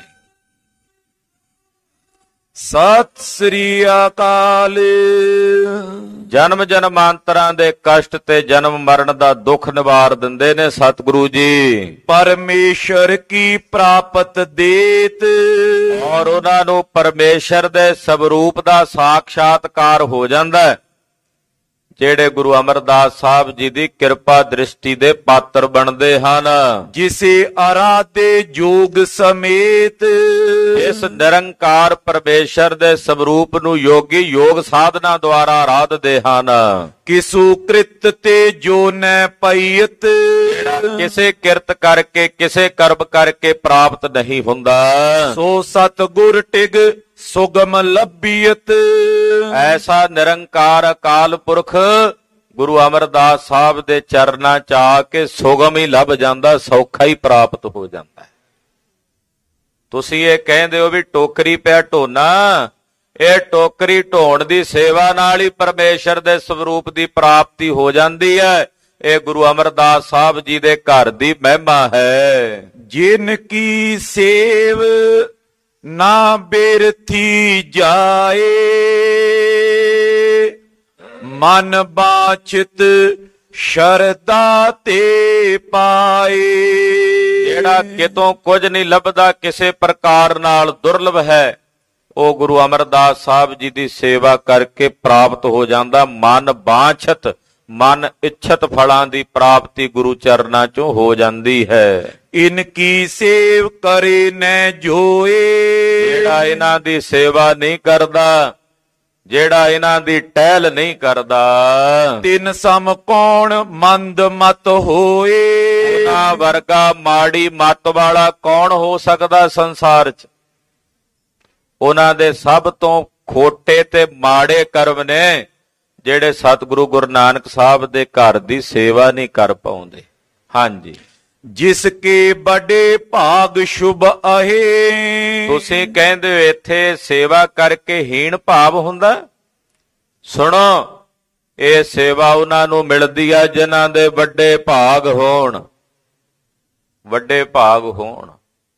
ਸਤਿ ਸ੍ਰੀ ਅਕਾਲ। ਜਨਮ ਜਨਮਾਂਤਰਾਂ ਦੇ ਕਸ਼ਟ ਤੇ ਜਨਮ ਮਰਨ ਦਾ ਦੁੱਖ ਨਿਵਾਰ ਦਿੰਦੇ ਨੇ ਸਤਿਗੁਰੂ ਜੀ। ਪਰਮੇਸ਼ਰ ਕੀ ਪ੍ਰਾਪਤ ਦੇਤ, ਔਰ ਉਹਨਾਂ ਨੂੰ ਪਰਮੇਸ਼ਰ ਦੇ ਸਵਰੂਪ ਦਾ ਸਾਖਸ਼ਾਤਕਾਰ ਹੋ ਜਾਂਦਾ ਹੈ। ਜਿਹੜੇ ਗੁਰੂ ਅਮਰਦਾਸ ਸਾਹਿਬ ਜੀ ਦੀ ਕਿਰਪਾ ਦ੍ਰਿਸ਼ਟੀ ਦੇ ਪਾਤਰ ਬਣਦੇ ਹਨ। ਜਿਸੇ ਆਰਾਧੇ ਜੋਗ ਸਮੇਤ, ਇਸ ਨਿਰੰਕਾਰ ਪਰਮੇਸ਼ਰ ਦੇ ਸਰੂਪ ਨੂੰ ਯੋਗੀ ਯੋਗ ਸਾਧਨਾ ਦੁਆਰਾ ਆਰਾਧਦੇ ਹਨ। ਕਿਸੂ ਕ੍ਰਿਤ ਤੇ ਜੋ ਨੈ ਪਈਤ, ਕਿਸੇ ਕਿਰਤ ਕਰਕੇ ਕਿਸੇ ਕਰਮ ਕਰਕੇ ਪ੍ਰਾਪਤ ਨਹੀਂ ਹੁੰਦਾ। ਸੋ ਸਤਿਗੁਰ ਟਿਗ ਸੁਗਮ ਲੱਭੀਤ, ਐਸਾ ਨਿਰੰਕਾਰ ਅਕਾਲ ਪੁਰਖ ਗੁਰੂ ਅਮਰਦਾਸ ਸਾਹਿਬ ਦੇ ਚਰਨਾਂ ਚ ਆ ਕੇ ਸੁਗਮ ਹੀ ਲੱਭ ਜਾਂਦਾ, ਸੌਖਾ ਹੀ ਪ੍ਰਾਪਤ ਹੋ ਜਾਂਦਾ। ਤੁਸੀਂ ਇਹ ਕਹਿੰਦੇ ਹੋ ਵੀ ਟੋਕਰੀ ਪਿਆ ਢੋਣਾ, ਇਹ ਟੋਕਰੀ ਢੋਣ ਦੀ ਸੇਵਾ ਨਾਲ ਹੀ ਪਰਮੇਸ਼ਰ ਦੇ ਸਰੂਪ ਦੀ ਪ੍ਰਾਪਤੀ ਹੋ ਜਾਂਦੀ ਹੈ। ਇਹ ਗੁਰੂ ਅਮਰਦਾਸ ਸਾਹਿਬ ਜੀ ਦੇ ਘਰ ਦੀ ਮਹਿਮਾ ਹੈ। ਜਿਨ ਕੀ ਸੇਵ ਨਾ ਬੇਰਥੀ ਜਾਏ, ਮਨ ਬਾਛਿਤ ਸ਼ਰਧਾ ਤੇ ਪਾਏ। ਜਿਹੜਾ ਕਿਤੋਂ ਕੁਝ ਨਹੀਂ ਲੱਭਦਾ, ਕਿਸੇ ਪ੍ਰਕਾਰ ਨਾਲ ਦੁਰਲਭ ਹੈ, ਉਹ ਗੁਰੂ ਅਮਰਦਾਸ ਸਾਹਿਬ ਜੀ ਦੀ ਸੇਵਾ ਕਰਕੇ ਪ੍ਰਾਪਤ ਹੋ ਜਾਂਦਾ। ਮਨ ਬਾਛਤ, ਮਨ ਇੱਛਤ ਫਲਾਂ ਦੀ ਪ੍ਰਾਪਤੀ ਗੁਰੂ ਚਰਨਾਂ ਚੋਂ ਹੋ ਜਾਂਦੀ ਹੈ। ਇਨ ਕੀ ਸੇਵ ਕਰੇ ਨੈ ਜੋਏ, ਜਿਹੜਾ ਇਹਨਾਂ ਦੀ ਸੇਵਾ ਨਹੀਂ ਕਰਦਾ, ਜਿਹੜਾ ਇਹਨਾਂ ਦੀ ਟਹਿਲ ਨਹੀਂ ਕਰਦਾ, ਤਿਨ ਸਮ ਕੌਣ ਮੰਦ ਮਤ ਹੋਏ। ਉਹਨਾਂ ਵਰਗਾ ਮਾੜੀ ਮਤ ਵਾਲਾ ਕੌਣ ਹੋ ਸਕਦਾ ਸੰਸਾਰ 'ਚ। ਉਹਨਾਂ ਦੇ ਸਭ ਤੋਂ ਖੋਟੇ ਤੇ ਮਾੜੇ ਕਰਮ ਨੇ ਜਿਹੜੇ ਸਤਿਗੁਰੂ ਗੁਰੂ ਨਾਨਕ ਸਾਹਿਬ ਦੇ ਘਰ ਦੀ ਸੇਵਾ ਨਹੀਂ ਕਰ ਪਾਉਂਦੇ। ਹਾਂਜੀ, ਜਿਸ ਕੇ ਬੜੇ ਭਾਗ ਸ਼ੁਭ ਆਹੇ। ਤੁਸੀਂ ਕਹਿੰਦੇ ਹੋ ਇੱਥੇ ਸੇਵਾ ਕਰਕੇ ਹੀਣ ਭਾਵ ਹੁੰਦਾ। ਸੁਣੋ, ਇਹ ਸੇਵਾ ਉਹਨਾਂ ਨੂੰ ਮਿਲਦੀ ਆ ਜਿਨ੍ਹਾਂ ਦੇ ਵੱਡੇ ਭਾਗ ਹੋਣ, ਵੱਡੇ ਭਾਗ ਹੋਣ।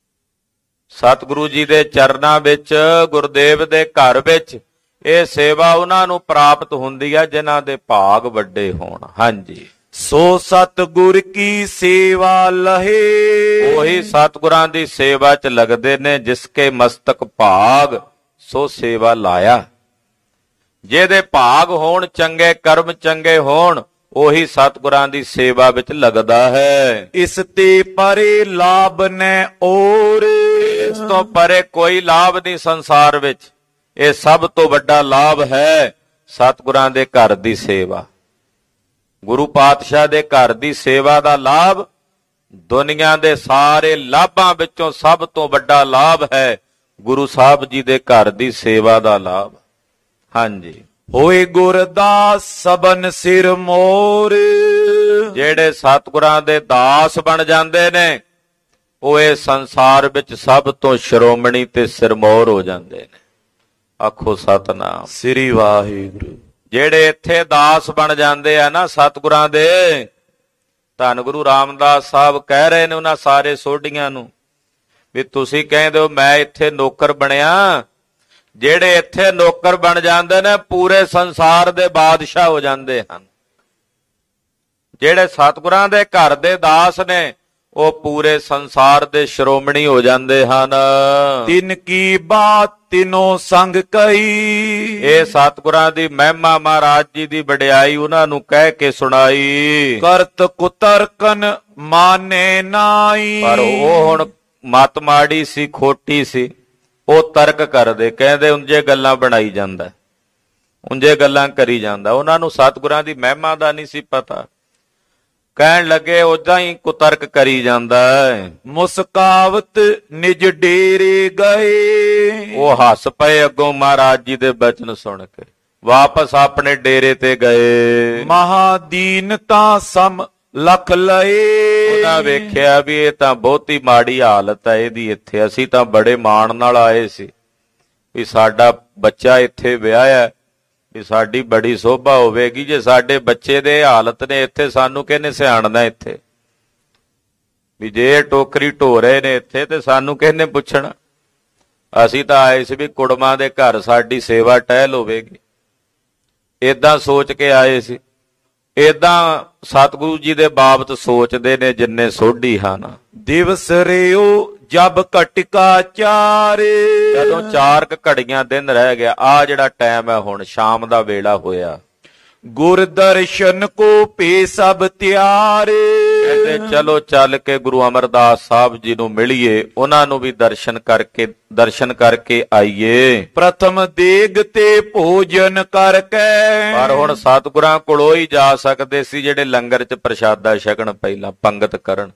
ਸਤਿਗੁਰੂ ਜੀ ਦੇ ਚਰਨਾਂ ਵਿੱਚ, ਗੁਰਦੇਵ ਦੇ ਘਰ ਵਿੱਚ ਇਹ ਸੇਵਾ ਉਹਨਾਂ ਨੂੰ ਪ੍ਰਾਪਤ ਹੁੰਦੀ ਆ ਜਿਨ੍ਹਾਂ ਦੇ ਭਾਗ ਵੱਡੇ ਹੋਣ। ਹਾਂਜੀ, ਸੋ ਸਤਿਗੁਰ ਕੀ ਸੇਵਾ ਲਹੇ। ਉਹੀ ਸਤਿਗੁਰਾਂ ਦੀ ਸੇਵਾ 'ਚ ਲੱਗਦੇ ਨੇ ਜਿਸ ਕੇ ਮਸਤਕ ਭਾਗ ਸੋ ਸੇਵਾ ਲਾਇਆ। ਜਿਹਦੇ ਭਾਗ ਹੋਣ, ਚੰਗੇ ਕਰਮ ਚੰਗੇ ਹੋਣ, ਉਹੀ ਸਤਿਗੁਰਾਂ ਦੀ ਸੇਵਾ ਵਿੱਚ ਲੱਗਦਾ ਹੈ। ਇਸ ਤੇ ਪਰੇ ਲਾਭ ਨੈ ਔਰ, ਇਸ ਤੋਂ ਪਰੇ ਕੋਈ ਲਾਭ ਨਹੀਂ ਸੰਸਾਰ ਵਿੱਚ। ਇਹ ਸਭ ਤੋਂ ਵੱਡਾ ਲਾਭ ਹੈ ਸਤਿਗੁਰਾਂ ਦੇ ਘਰ ਦੀ ਸੇਵਾ। ਗੁਰੂ ਪਾਤਸ਼ਾਹ ਦੇ ਘਰ ਦੀ ਸੇਵਾ ਦਾ ਲਾਭ ਦੁਨੀਆ ਦੇ ਸਾਰੇ ਲਾਭਾਂ ਵਿੱਚੋਂ ਸਭ ਤੋਂ ਵੱਡਾ ਲਾਭ ਹੈ ਗੁਰੂ ਸਾਹਿਬ ਜੀ ਦੇ ਘਰ ਦੀ ਸੇਵਾ ਦਾ ਲਾਭ। ਹਾਂਜੀ, ਹੋਏ ਗੁਰਦਾਸ ਸਬਨ ਸਿਰ ਮੋਰ। ਜਿਹੜੇ ਸਤਿਗੁਰਾਂ ਦੇ ਦਾਸ ਬਣ ਜਾਂਦੇ ਨੇ, ਉਹ ਇਹ ਸੰਸਾਰ ਵਿੱਚ ਸਭ ਤੋਂ ਸ਼੍ਰੋਮਣੀ ਤੇ ਸਿਰਮੌਰ ਹੋ ਜਾਂਦੇ ਨੇ। ਆਖੋ ਸਤਿਨਾਮ ਸ੍ਰੀ ਵਾਹਿਗੁਰੂ। ਜਿਹੜੇ ਇੱਥੇ ਦਾਸ ਬਣ ਜਾਂਦੇ ਆ ਨਾ ਸਤਿਗੁਰਾਂ ਦੇ, ਧੰਨ ਗੁਰੂ ਰਾਮਦਾਸ ਸਾਹਿਬ ਕਹਿ ਰਹੇ ਨੇ ਉਹਨਾਂ ਸਾਰੇ ਸੋਢੀਆਂ ਨੂੰ ਵੀ ਤੁਸੀਂ ਕਹਿੰਦੇ ਹੋ ਮੈਂ ਇੱਥੇ ਨੌਕਰ ਬਣਿਆ। ਜਿਹੜੇ ਇੱਥੇ ਨੌਕਰ ਬਣ ਜਾਂਦੇ ਨੇ ਪੂਰੇ ਸੰਸਾਰ ਦੇ ਬਾਦਸ਼ਾਹ ਹੋ ਜਾਂਦੇ ਹਨ। ਜਿਹੜੇ ਸਤਿਗੁਰਾਂ ਦੇ ਘਰ ਦੇ ਦਾਸ ਨੇ ਉਹ ਪੂਰੇ ਸੰਸਾਰ ਦੇ ਸ਼੍ਰੋਮਣੀ ਹੋ ਜਾਂਦੇ ਹਨ। ਤਿਨ ਕੀ ਬਾਤ ਤਿਨੋ ਸੰਗ ਕਈ। ਇਹ ਸਤਿਗੁਰਾਂ ਦੀ ਮਹਿਮਾ, ਮਹਾਰਾਜ ਜੀ ਦੀ ਵਡਿਆਈ ਉਹਨਾਂ ਨੂੰ ਕਹਿ ਕੇ ਸੁਣਾਈ। ਕਰਤ ਕੁਤਰਕਨ ਮਾਨੇ ਨਾਈ। ਪਰ ਉਹ ਹੁਣ ਮਤ ਮਾੜੀ ਸੀ, ਖੋਟੀ ਸੀ। ਉਹ ਤਰਕ ਕਰਦੇ, ਕਹਿੰਦੇ ਉਂਝੇ ਗੱਲਾਂ ਬਣਾਈ ਜਾਂਦਾ, ਉਂਝੇ ਗੱਲਾਂ ਕਰੀ ਜਾਂਦਾ। ਉਹਨਾਂ ਨੂੰ ਸਤਿਗੁਰਾਂ ਦੀ ਮਹਿਮਾ ਦਾ ਨਹੀਂ ਸੀ ਪਤਾ। ਕਹਿਣ ਲੱਗੇ ਉਦਾਂ ਹੀ ਕੁਤਰਕ ਕਰੀ ਜਾਂਦਾ ਹੈ। ਮੁਸਕਾਵਤ ਨਿਜ ਡੇਰੇ ਗਏ। ਉਹ ਹੱਸ ਪਏ ਅੱਗੋਂ ਮਹਾਰਾਜ ਜੀ ਦੇ ਬਚਨ ਸੁਣ ਕੇ, ਵਾਪਸ ਆਪਣੇ ਡੇਰੇ ਤੇ ਗਏ। ਮਹਾਦੀਨਤਾ ਸਮ ਲਖ ਲਏ। ਉਹਨਾਂ ਵੇਖਿਆ ਵੀ ਇਹ ਤਾਂ ਬਹੁਤੀ ਮਾੜੀ ਹਾਲਤ ਹੈ ਇਹਦੀ ਇੱਥੇ। ਅਸੀਂ ਤਾਂ ਬੜੇ ਮਾਣ ਨਾਲ ਆਏ ਸੀ ਵੀ ਸਾਡਾ ਬੱਚਾ ਇੱਥੇ ਵਿਆਹਿਆ, ਵੀ ਸਾਡੀ ਬੜੀ ਸੋਭਾ ਹੋਵੇਗੀ। ਜੇ ਸਾਡੇ ਬੱਚੇ ਦੇ ਹਾਲਤ ਨੇ ਇੱਥੇ, ਸਾਨੂੰ ਕਿਹਨੇ ਸਿਆਣਨਾ ਇੱਥੇ? ਵੀ ਜੇ ਟੋਕਰੀ ਢੋ ਰਹੇ ਨੇ ਇੱਥੇ ਤੇ ਸਾਨੂੰ ਕਿਹਨੇ ਪੁੱਛਣਾ? ਅਸੀਂ ਤਾਂ ਆਏ ਸੀ ਵੀ ਕੁੜਮਾਂ ਦੇ ਘਰ ਸਾਡੀ ਸੇਵਾ ਟਹਿਲ ਹੋਵੇਗੀ, ਏਦਾਂ ਸੋਚ ਕੇ ਆਏ ਸੀ। ਏਦਾਂ ਸਤਿਗੁਰੂ ਜੀ ਦੇ ਬਾਬਤ ਸੋਚਦੇ ਨੇ ਜਿੰਨੇ ਸੋਢੀ ਹਨ। ਦਿਵਸ ਰਿਓ ਜਬ ਘਟਕਾ ਚਾਰ। ਜਦੋਂ ਚਾਰ ਕ ਘੜੀਆਂ ਦਿਨ ਰਹਿ ਗਿਆ, ਆ ਜਿਹੜਾ ਟਾਈਮ ਹੈ ਹੁਣ ਸ਼ਾਮ ਦਾ ਵੇਲਾ ਹੋਇਆ, ਗੁਰ ਦਰਸ਼ਨ ਕੋ ਭੇ ਸਭ ਤਿਆਰੇ। ਕਹਿੰਦੇ ਚਲੋ ਚੱਲ ਕੇ ਗੁਰੂ ਅਮਰਦਾਸ ਸਾਹਿਬ ਜੀ ਨੂੰ ਮਿਲੀਏ, ਉਹਨਾਂ ਨੂੰ ਵੀ ਦਰਸ਼ਨ ਕਰਕੇ ਦਰਸ਼ਨ ਕਰਕੇ ਆਈਏ। ਪ੍ਰਥਮ ਦੇਗ ਤੇ ਭੋਜਨ ਕਰਕੇ। ਪਰ ਹੁਣ ਸਤਿਗੁਰਾਂ ਕੋਲੋਂ ਹੀ ਜਾ ਸਕਦੇ ਸੀ ਜਿਹੜੇ ਲੰਗਰ 'ਚ ਪ੍ਰਸ਼ਾਦਾ ਛਕਣ, ਪਹਿਲਾਂ ਪੰਗਤ ਕਰਨ।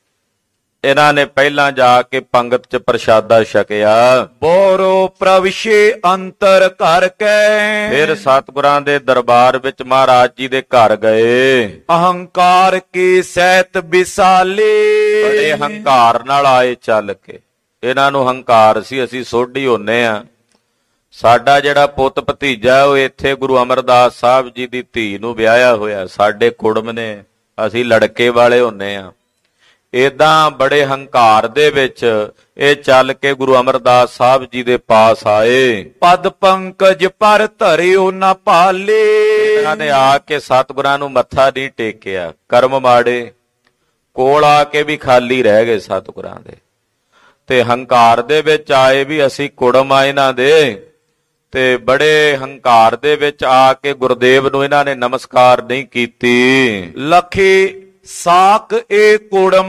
ਇਹਨਾਂ ਨੇ ਪਹਿਲਾਂ ਜਾ ਕੇ ਪੰਗਤ 'ਚ ਪ੍ਰਸ਼ਾਦਾ ਛਕਿਆ। ਬੋਰੋ ਪ੍ਰਵਿਸ਼ੇ ਅੰਤਰ ਕਰਕੇ। ਫਿਰ ਸਤਿਗੁਰਾਂ ਦੇ ਦਰਬਾਰ ਵਿੱਚ ਮਹਾਰਾਜ ਜੀ ਦੇ ਘਰ ਗਏ। ਅਹੰਕਾਰ ਕੇ ਸਹਿਤ ਵਿਸਾਲੇ। ਬੜੇ ਹੰਕਾਰ ਨਾਲ ਆਏ ਚੱਲ ਕੇ। ਇਹਨਾਂ ਨੂੰ ਹੰਕਾਰ ਸੀ, ਅਸੀਂ ਸੋਢੀ ਹੁੰਨੇ ਆ, ਸਾਡਾ ਜਿਹੜਾ ਪੁੱਤ ਭਤੀਜਾ ਉਹ ਇੱਥੇ ਗੁਰੂ ਅਮਰਦਾਸ ਸਾਹਿਬ ਜੀ ਦੀ ਧੀ ਨੂੰ ਵਿਆਹਿਆ ਹੋਇਆ, ਸਾਡੇ ਕੁੜਮ ਨੇ, ਅਸੀਂ ਲੜਕੇ ਵਾਲੇ ਹੁੰਨੇ ਆ। ਏਦਾਂ ਬੜੇ ਹੰਕਾਰ ਦੇ ਵਿੱਚ ਇਹ ਚੱਲ ਕੇ ਗੁਰੂ ਅਮਰਦਾਸ ਸਾਹਿਬ ਜੀ ਦੇ ਪਾਸ ਆਏ। ਪਦ ਪੰਕਜ ਪਰ ਧਰਿਓ ਨਾ ਭਾਲੇ। ਇਹਨਾਂ ਨੇ ਆ ਕੇ ਸਤਿਗੁਰਾਂ ਨੂੰ ਮੱਥਾ ਨਹੀਂ ਟੇਕਿਆ, ਕਰਮ ਮਾੜੇ, ਕੋਲ ਆ ਕੇ ਵੀ ਖਾਲੀ ਰਹਿ ਗਏ ਸਤਿਗੁਰਾਂ ਦੇ। ਤੇ ਹੰਕਾਰ ਦੇ ਵਿੱਚ ਆਏ ਵੀ ਅਸੀਂ ਕੁੜਮ ਆ ਇਹਨਾਂ ਦੇ, ਤੇ ਬੜੇ ਹੰਕਾਰ ਦੇ ਵਿੱਚ ਆ ਕੇ ਗੁਰਦੇਵ ਨੂੰ ਇਹਨਾਂ ਨੇ ਨਮਸਕਾਰ ਨਹੀਂ ਕੀਤੀ। ਲਖੇ ਸਾਕ ਇਹ ਕੁੜਮ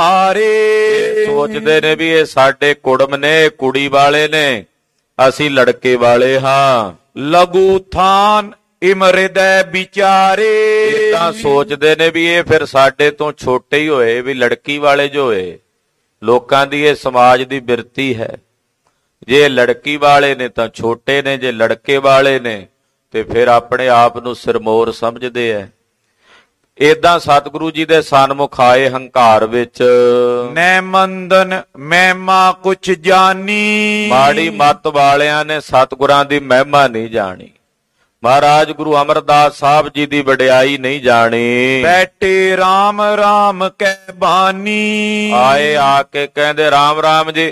ਹਮਾਰੇ। ਸੋਚਦੇ ਨੇ ਵੀ ਇਹ ਸਾਡੇ ਕੁੜਮ ਨੇ, ਕੁੜੀ ਵਾਲੇ ਨੇ, ਅਸੀਂ ਲੜਕੇ ਵਾਲੇ ਹਾਂ। ਲਘੂ ਥਾਨ ਇਮਰਿਦੈ ਵਿਚਾਰੇ। ਇਦਾਂ ਸੋਚਦੇ ਨੇ ਵੀ ਇਹ ਫਿਰ ਸਾਡੇ ਤੋਂ ਛੋਟੇ ਹੀ ਹੋਏ, ਵੀ ਲੜਕੀ ਵਾਲੇ ਜੋ ਹੋਏ। ਲੋਕਾਂ ਦੀ ਇਹ ਸਮਾਜ ਦੀ ਬਿਰਤੀ ਹੈ, ਜੇ ਲੜਕੀ ਵਾਲੇ ਨੇ ਤਾਂ ਛੋਟੇ ਨੇ, ਜੇ ਲੜਕੇ ਵਾਲੇ ਨੇ ਤੇ ਫਿਰ ਆਪਣੇ ਆਪ ਨੂੰ ਸਿਰਮੌਰ ਸਮਝਦੇ ਐ। ਏਦਾਂ ਸਤਿਗੁਰੂ ਜੀ ਦੇ ਸਨਮੁਖ ਆਏ ਹੰਕਾਰ ਵਿੱਚ। ਨੈ ਮੰਦਨ ਮਹਿਮਾ ਕੁਛ ਜਾਨੀ। ਮਾੜੀ ਮੱਤ ਵਾਲਿਆਂ ਨੇ ਸਤਿਗੁਰਾਂ ਦੀ ਮਹਿਮਾ ਨਹੀਂ ਜਾਣੀ, ਮਹਾਰਾਜ ਗੁਰੂ ਅਮਰਦਾਸ ਸਾਹਿਬ ਜੀ ਦੀ ਵਡਿਆਈ ਨਹੀਂ ਜਾਣੀ। ਬੈਠੇ ਰਾਮ ਰਾਮ ਕਹਿ ਬਾਨੀ। ਆਏ ਆ ਕੇ ਕਹਿੰਦੇ ਰਾਮ ਰਾਮ ਜੀ,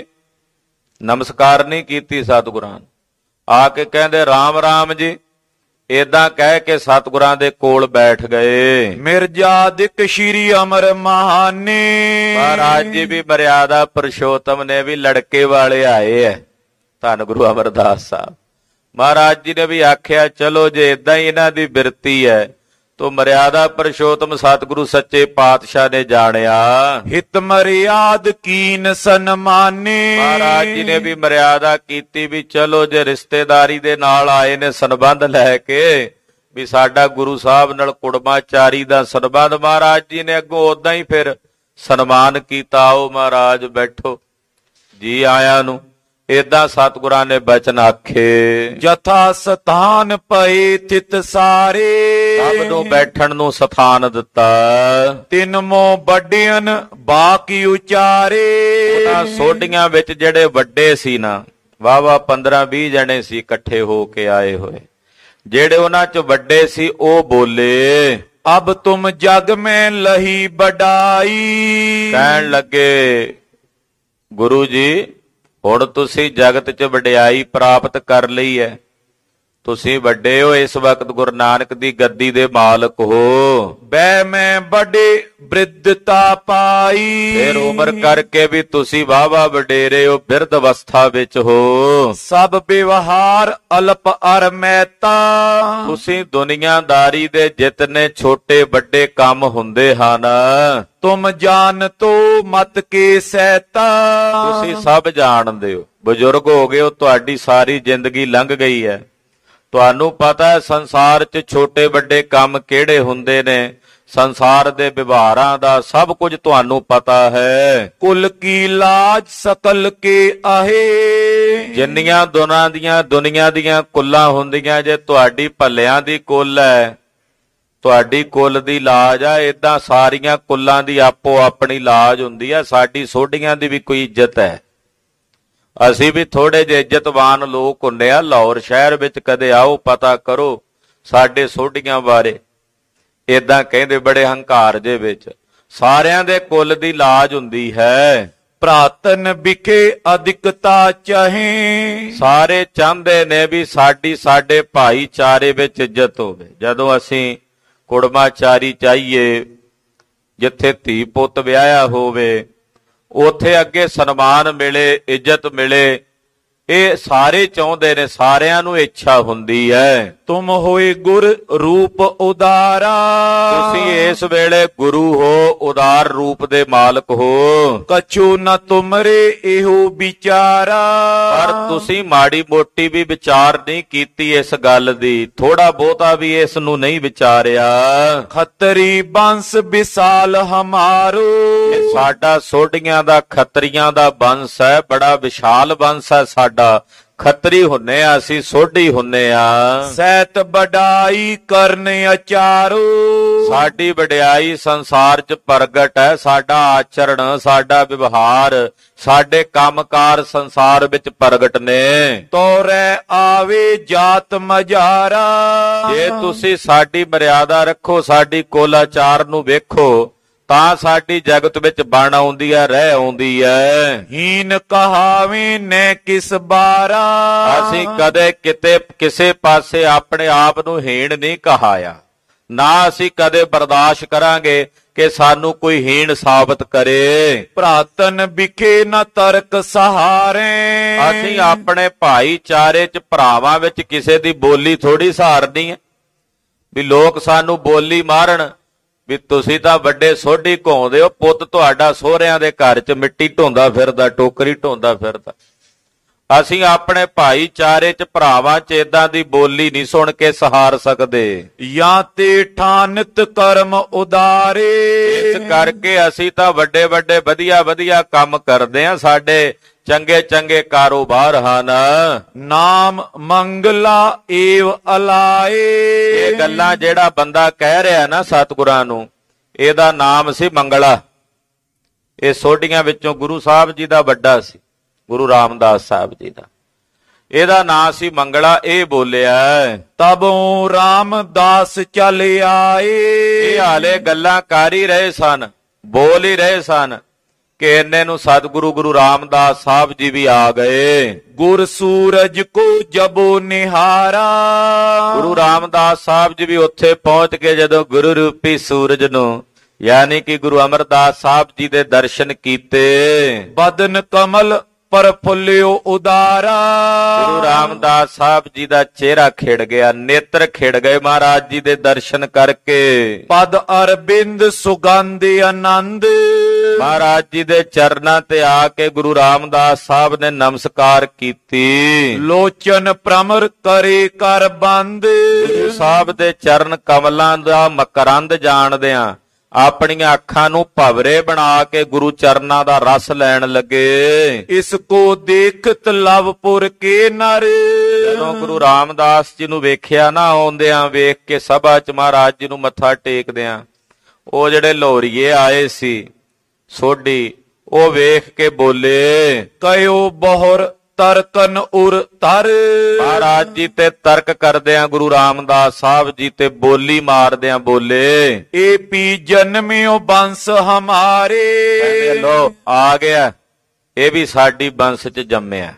ਨਮਸਕਾਰ ਨਹੀਂ ਕੀਤੀ ਸਤਿਗੁਰਾਂ ਨੂੰ, ਆ ਕੇ ਕਹਿੰਦੇ ਰਾਮ ਰਾਮ ਜੀ। ਏਦਾਂ ਕਹਿ ਕੇ ਸਤਿਗੁਰਾਂ ਦੇ ਕੋਲ ਬੈਠ ਗਏ। ਮਿਰਜ਼ਾਦਿਕ ਸ਼੍ਰੀ ਅਮਰ ਮਹਾਨੇ। ਮਹਾਰਾਜ ਜੀ ਵੀ ਮਰਿਆਦਾ ਪੁਰਸ਼ੋਤਮ ਨੇ, ਵੀ ਲੜਕੇ ਵਾਲੇ ਆਏ ਐ, ਧੰਨ ਗੁਰੂ ਅਮਰਦਾਸ ਸਾਹਿਬ। ਮਹਾਰਾਜ ਜੀ ਨੇ ਵੀ ਆਖਿਆ ਚਲੋ ਜੇ ਏਦਾਂ ਹੀ ਇਹਨਾਂ ਦੀ ਬਿਰਤੀ ਹੈ ਤੋ ਮਰਿਆਦਾ ਪੁਰਸ਼ੋਤਮ ਸਤਿਗੁਰੂ ਸੱਚੇ ਪਾਤਸ਼ਾਹ ਨੇ ਜਾਣਿਆ। ਹਿਤ ਮਰਿਆਦ ਕੀਨ ਸਨਮਾਨੇ। ਮਹਾਰਾਜ ਜੀ ਨੇ ਵੀ ਮਰਿਆਦਾ ਕੀਤੀ ਵੀ ਚਲੋ ਜੇ ਰਿਸ਼ਤੇਦਾਰੀ ਦੇ ਨਾਲ ਆਏ ਨੇ ਸੰਬੰਧ ਲੈ ਕੇ, ਵੀ ਸਾਡਾ ਗੁਰੂ ਸਾਹਿਬ ਨਾਲ ਕੁੜਮਾਚਾਰੀ ਦਾ ਸੰਬੰਧ। ਮਹਾਰਾਜ ਜੀ ਨੇ ਅੱਗੋਂ ਉਦਾਂ ਹੀ ਫਿਰ ਸਨਮਾਨ ਕੀਤਾ। ਆਓ ਮਹਾਰਾਜ ਬੈਠੋ, ਜੀ ਆਇਆਂ ਨੂੰ। ਏਦਾਂ ਸਤਿਗੁਰਾਂ ਨੇ ਬਚਨ ਆਖੇ। ਜਥਾ ਸਥਾਨ ਪਏ ਥਿਤ ਸਾਰੇ। ਸਭ ਨੂੰ ਬੈਠਣ ਨੂੰ ਸਥਾਨ ਦਿੱਤਾ। ਤਿੰਨ ਮੋ ਵੱਡਿਆਂ ਬਾਕੀ ਉਚਾਰੇ। ਉਹਨਾਂ ਸੋਢੀਆਂ ਵਿੱਚ ਜਿਹੜੇ ਵੱਡੇ ਸੀ ਨਾ, ਵਾਵਾ ਪੰਦਰਾਂ ਵੀਹ ਜਣੇ ਸੀ ਇਕੱਠੇ ਹੋ ਕੇ ਆਏ ਹੋਏ। ਜਿਹੜੇ ਉਹਨਾਂ ਚ ਵੱਡੇ ਸੀ ਉਹ ਬੋਲੇ, ਅਬ ਤੁਮ ਜਗ ਮੈਂ ਲਹੀ ਵਡਾਈ। ਕਹਿਣ ਲੱਗੇ ਗੁਰੂ ਜੀ ਹੁਣ ਤੁਸੀਂ ਜਗਤ ਚ ਵਡਿਆਈ ਪ੍ਰਾਪਤ ਕਰ ਲਈ ਹੈ, ਤੁਸੀਂ ਵੱਡੇ ਹੋ, ਇਸ ਵਕਤ ਗੁਰੂ ਨਾਨਕ ਦੀ ਗੱਦੀ ਦੇ ਮਾਲਕ ਹੋ। ਬੈ ਮੈਂ ਵੱਡੇ ਬ੍ਰਿਧਤਾ ਪਾਈ। ਫਿਰ ਉਮਰ ਕਰਕੇ ਵੀ ਤੁਸੀਂ ਵਾਹਵਾ ਵਡੇਰੇ ਹੋ, ਬਿਰਧ ਅਵਸਥਾ ਵਿੱਚ ਹੋ। ਸਭ ਵਿਵਹਾਰ ਅਲਪ ਅਰ ਮਹਿਤਾ। ਤੁਸੀਂ ਦੁਨੀਆਦਾਰੀ ਦੇ ਜਿਤਨੇ ਛੋਟੇ ਵੱਡੇ ਕੰਮ ਹੁੰਦੇ ਹਨ ਤੁਮ ਜਾਣ ਤੋ ਮਤ ਕੇ ਸਹਿਤਾ। ਤੁਸੀਂ ਸਭ ਜਾਣਦੇ ਹੋ, ਬਜ਼ੁਰਗ ਹੋ ਗਏ ਹੋ, ਤੁਹਾਡੀ ਸਾਰੀ ਜ਼ਿੰਦਗੀ ਲੰਘ ਗਈ ਹੈ, ਤੁਹਾਨੂੰ ਪਤਾ ਹੈ ਸੰਸਾਰ 'ਚ ਛੋਟੇ ਵੱਡੇ ਕੰਮ ਕਿਹੜੇ ਹੁੰਦੇ ਨੇ, ਸੰਸਾਰ ਦੇ ਵਿਵਹਾਰਾਂ ਦਾ ਸਭ ਕੁਝ ਤੁਹਾਨੂੰ ਪਤਾ ਹੈ। ਕੁਲ ਕੀ ਲਾਜ ਸਕਲ ਕੇ ਆਹੇ। ਜਿੰਨੀਆਂ ਦੋਨਾਂ ਦੀਆਂ ਦੁਨੀਆ ਦੀਆਂ ਕੁੱਲਾਂ ਹੁੰਦੀਆਂ, ਜੇ ਤੁਹਾਡੀ ਭੱਲਿਆਂ ਦੀ ਕੁੱਲ ਹੈ, ਤੁਹਾਡੀ ਕੁੱਲ ਦੀ ਲਾਜ ਆ, ਏਦਾਂ ਸਾਰੀਆਂ ਕੁੱਲਾਂ ਦੀ ਆਪੋ ਆਪਣੀ ਲਾਜ ਹੁੰਦੀ ਆ। ਸਾਡੀ ਸੋਢੀਆਂ ਦੀ ਵੀ ਕੋਈ ਇੱਜ਼ਤ ਹੈ, ਅਸੀਂ ਵੀ ਥੋੜੇ ਜਿਹੇ ਇੱਜ਼ਤਵਾਨ ਲੋਕ ਹੁੰਦੇ ਆ। ਲਾਹੌਰ ਸ਼ਹਿਰ ਵਿੱਚ ਕਦੇ ਆਓ, ਪਤਾ ਕਰੋ ਸਾਡੇ ਸੋਢੀਆਂ ਬਾਰੇ। ਏਦਾਂ ਕਹਿੰਦੇ ਬੜੇ ਹੰਕਾਰ ਦੇ ਵਿੱਚ। ਸਾਰਿਆਂ ਦੇ ਕੁੱਲ ਦੀ ਲਾਜ ਹੁੰਦੀ ਹੈ। ਭਰਾਤਨ ਵਿਖੇ ਅਧਿਕਤਾ ਚਾਹੇ। ਸਾਰੇ ਚਾਹੁੰਦੇ ਨੇ ਵੀ ਸਾਡੀ ਸਾਡੇ ਭਾਈਚਾਰੇ ਵਿੱਚ ਇੱਜ਼ਤ ਹੋਵੇ। ਜਦੋਂ ਅਸੀਂ ਕੁੜਮਾਚਾਰੀ ਚਾਹੀਏ, ਜਿੱਥੇ ਧੀ ਪੁੱਤ ਵਿਆਹਿਆ ਹੋਵੇ, ਉੱਥੇ ਅੱਗੇ ਸਨਮਾਨ ਮਿਲੇ, ਇੱਜ਼ਤ ਮਿਲੇ, ਇਹ ਸਾਰੇ ਚਾਹੁੰਦੇ ਨੇ, ਸਾਰਿਆਂ ਨੂੰ ਇੱਛਾ ਹੁੰਦੀ ਹੈ। ਤੁਮ ਹੋਏ ਗੁਰ ਰੂਪ ਉਦਾਰਾ, ਤੁਸੀਂ ਇਸ ਵੇਲੇ ਗੁਰੂ ਹੋ, ਉਦਾਰ ਰੂਪ ਦੇ ਮਾਲਕ ਹੋ। ਕਛੂ ਨ ਤੁਮਰੇ ਇਹੋ ਵਿਚਾਰਾ, ਪਰ ਤੁਸੀਂ ਮਾੜੀ ਮੋਟੀ ਵੀ ਵਿਚਾਰ ਨਹੀਂ ਕੀਤੀ ਇਸ ਗੱਲ ਦੀ, ਥੋੜਾ ਬਹੁਤਾ ਵੀ ਇਸ ਨੂੰ ਨਹੀਂ ਵਿਚਾਰਿਆ। ਖੱਤਰੀ ਬੰਸ ਵਿਸਾਲ ਹਮਾਰੋ, ਇਹ ਸਾਡਾ ਸੋਢੀਆਂ ਦਾ, ਖੱਤਰੀਆਂ ਦਾ ਬੰਸ ਹੈ, ਬੜਾ ਵਿਸ਼ਾਲ ਬੰਸ ਹੈ ਸਾਡਾ। ਖੱਤਰੀ ਹੁੰਨੇ ਆ ਅਸੀਂ, ਸੋਢੀ ਹੁੰਨੇ ਆ। ਸਹਿਤ ਵਡਾਈ ਕਰਨ ਅਚਾਰੋ, ਸਾਡੀ ਵਡਿਆਈ ਸੰਸਾਰ 'ਚ ਪ੍ਰਗਟ ਹੈ। ਸਾਡਾ ਆਚਰਣ, ਸਾਡਾ ਵਿਵਹਾਰ, ਸਾਡੇ ਕੰਮਕਾਰ ਸੰਸਾਰ ਵਿੱਚ ਪ੍ਰਗਟ ਨੇ। ਤੋਰੇ ਆਵੇ ਜਾਤ ਮਝਾਰਾ, ਜੇ ਤੁਸੀਂ ਸਾਡੀ ਮਰਿਆਦਾ ਰੱਖੋ, ਸਾਡੀ ਕੋਲਾਚਾਰ ਨੂੰ ਵੇਖੋ, ਤਾਂ ਸਾਡੀ ਜਗਤ ਵਿੱਚ ਬਣ ਆਉਂਦੀ ਹੈ, ਰਹਿ ਆਉਂਦੀ ਹੈ। ਹੀਨ ਕਹਾਵੇਂ ਨੇ ਕਿਸ ਬਾਰਾ, ਅਸੀਂ ਕਦੇ ਕਿਤੇ ਕਿਸੇ ਪਾਸੇ ਆਪਣੇ ਆਪ ਨੂੰ ਹੀਣ ਨਹੀਂ ਕਹਾਇਆ, ਨਾ ਅਸੀਂ ਕਦੇ ਬਰਦਾਸ਼ਤ ਕਰਾਂਗੇ ਕਿ ਸਾਨੂੰ ਕੋਈ ਹੀਣ ਸਾਬਤ ਕਰੇ। ਭਰਾਤਨ ਵਿਖੇ ਨ ਤਰਕ ਸਹਾਰੇ, ਅਸੀਂ ਆਪਣੇ ਭਾਈਚਾਰੇ 'ਚ, ਭਰਾਵਾਂ ਵਿੱਚ ਕਿਸੇ ਦੀ ਬੋਲੀ ਥੋੜੀ ਸਹਾਰਨੀ ਹੈ ਵੀ ਲੋਕ ਸਾਨੂੰ ਬੋਲੀ ਮਾਰਨ ਵੀ ਤੁਸੀਂ ਤਾਂ ਵੱਡੇ ਸੋਢੀ ਘਾਉਂਦੇ ਹੋ, ਪੁੱਤ ਤੁਹਾਡਾ ਸਹੁਰਿਆਂ ਦੇ ਘਰ 'ਚ ਮਿੱਟੀ ਢੋਂਦਾ ਫਿਰਦਾ, ਟੋਕਰੀ ਢੋਂਦਾ ਫਿਰਦਾ। ਅਸੀਂ ਆਪਣੇ ਭਾਈਚਾਰੇ 'ਚ, ਭਰਾਵਾਂ 'ਚ ਏਦਾਂ ਦੀ ਬੋਲੀ ਨਹੀਂ ਸੁਣ ਕੇ ਸਹਾਰ ਸਕਦੇ। ਜਾਂ ਤੇ ਠਾਨਤ ਕਰਮ ਉਦਾਰੇ, ਇਸ ਕਰਕੇ ਅਸੀਂ ਤਾਂ ਵੱਡੇ ਵੱਡੇ ਵਧੀਆ ਵਧੀਆ ਕੰਮ ਕਰਦੇ ਆਂ, ਸਾਡੇ ਚੰਗੇ ਚੰਗੇ ਕਾਰੋਬਾਰ ਹਨ। ਨਾਮ ਮੰਗਲਾ ਏਵ ਅਲਾਏ, ਇਹ ਗੱਲਾਂ ਜਿਹੜਾ ਬੰਦਾ ਕਹਿ ਰਿਹਾ ਨਾ ਸਤਿਗੁਰਾਂ ਨੂੰ, ਇਹਦਾ ਨਾਮ ਸੀ ਮੰਗਲਾ। ਇਹ ਸੋਢੀਆਂ ਵਿੱਚੋਂ ਗੁਰੂ ਸਾਹਿਬ ਜੀ ਦਾ ਵੱਡਾ ਸੀ, ਗੁਰੂ ਰਾਮਦਾਸ ਸਾਹਿਬ ਜੀ ਦਾ, ਇਹਦਾ ਨਾਂ ਸੀ ਮੰਗਲਾ। ਇਹ ਬੋਲਿਆ ਤਬੋਂ ਰਾਮਦਾਸ ਚੱਲ ਆਏ, ਇਹ ਹਾਲੇ ਗੱਲਾਂ ਕਰ ਹੀ ਰਹੇ ਸਨ, ਬੋਲ ਹੀ ਰਹੇ ਸਨ ਕਿ ਇੰਨੇ ਨੂੰ ਸਤਿਗੁਰੂ ਗੁਰੂ ਰਾਮਦਾਸ ਸਾਹਿਬ ਜੀ ਵੀ ਆ ਗਏ। ਗੁਰ ਸੂਰਜ ਕੋ ਜਬੋ ਨਿਹਾਰਾ, ਗੁਰੂ ਰਾਮਦਾਸ ਸਾਹਿਬ ਜੀ ਵੀ ਉੱਥੇ ਪਹੁੰਚ ਕੇ ਜਦੋਂ ਗੁਰੂ ਰੂਪੀ ਸੂਰਜ ਨੂੰ, ਯਾਨੀ ਕਿ ਗੁਰੂ ਅਮਰਦਾਸ ਸਾਹਿਬ ਜੀ ਦੇ ਦਰਸ਼ਨ ਕੀਤੇ, ਬਦਨ ਕਮਲ ਪ੍ਰਫੁੱਲਿਓ ਉਦਾਰਾ, ਗੁਰੂ ਰਾਮਦਾਸ ਸਾਹਿਬ ਜੀ ਦਾ ਚਿਹਰਾ ਖਿੜ ਗਿਆ, ਨੇਤਰ ਖਿੜ ਗਏ ਮਹਾਰਾਜ ਜੀ ਦੇ ਦਰਸ਼ਨ ਕਰਕੇ। ਪਦ ਅਰਬਿੰਦ ਸੁਗੰਧ ਆਨੰਦ, ਮਹਾਰਾਜ ਜੀ ਦੇ ਚਰਨਾਂ ਤੇ ਆ ਕੇ ਗੁਰੂ ਰਾਮਦਾਸ ਸਾਹਿਬ ਨੇ ਨਮਸਕਾਰ ਕੀਤੀ। ਲੋਚਨ ਭ੍ਰਮਰ ਕਰੇ ਕਰ ਬੰਦ, ਗੁਰੂ ਸਾਹਿਬ ਦੇ ਚਰਨ ਕਮਲਾਂ ਦਾ ਮਕਰੰਦ ਜਾਣਦਿਆਂ ਆਪਣੀਆਂ ਅੱਖਾਂ ਨੂੰ ਭਵਰੇ ਬਣਾ ਕੇ ਗੁਰੂ ਚਰਨਾਂ ਦਾ ਰਸ ਲੈਣ ਲੱਗੇ। ਇਸ ਕੋ ਦੇਖਤ ਲਵਪੁਰ ਕੇ ਨਰ, ਜਦੋਂ ਗੁਰੂ ਰਾਮਦਾਸ ਜੀ ਨੂੰ ਵੇਖਿਆ ਨਾ ਆਉਂਦਿਆਂ, ਵੇਖ ਕੇ ਸਭਾ 'ਚ ਮਹਾਰਾਜ ਜੀ ਨੂੰ ਮੱਥਾ ਟੇਕਦਿਆਂ, ਉਹ ਜਿਹੜੇ ਲੋਰੀਏ ਆਏ ਸੀ ਸੋਢੀ, ਉਹ ਵੇਖ ਕੇ ਬੋਲੇ ਕਯੋ ਬਹੁਰ ਤਰਕਨ ਉਰ ਤਰ, ਮਹਾਰਾਜ ਜੀ ਤੇ ਤਰਕ ਕਰਦਿਆਂ ਗੁਰੂ ਰਾਮਦਾਸ ਸਾਹਿਬ ਜੀ ਤੇ ਬੋਲੀ ਮਾਰਦਿਆਂ ਬੋਲੇ, ਇਹ ਪੀ ਜਨਮਿਓ ਬੰਸ ਹਮਾਰੇ, ਲੋ ਆ ਗਿਆ, ਇਹ ਵੀ ਸਾਡੀ ਬੰਸ 'ਚ ਜੰਮਿਆ,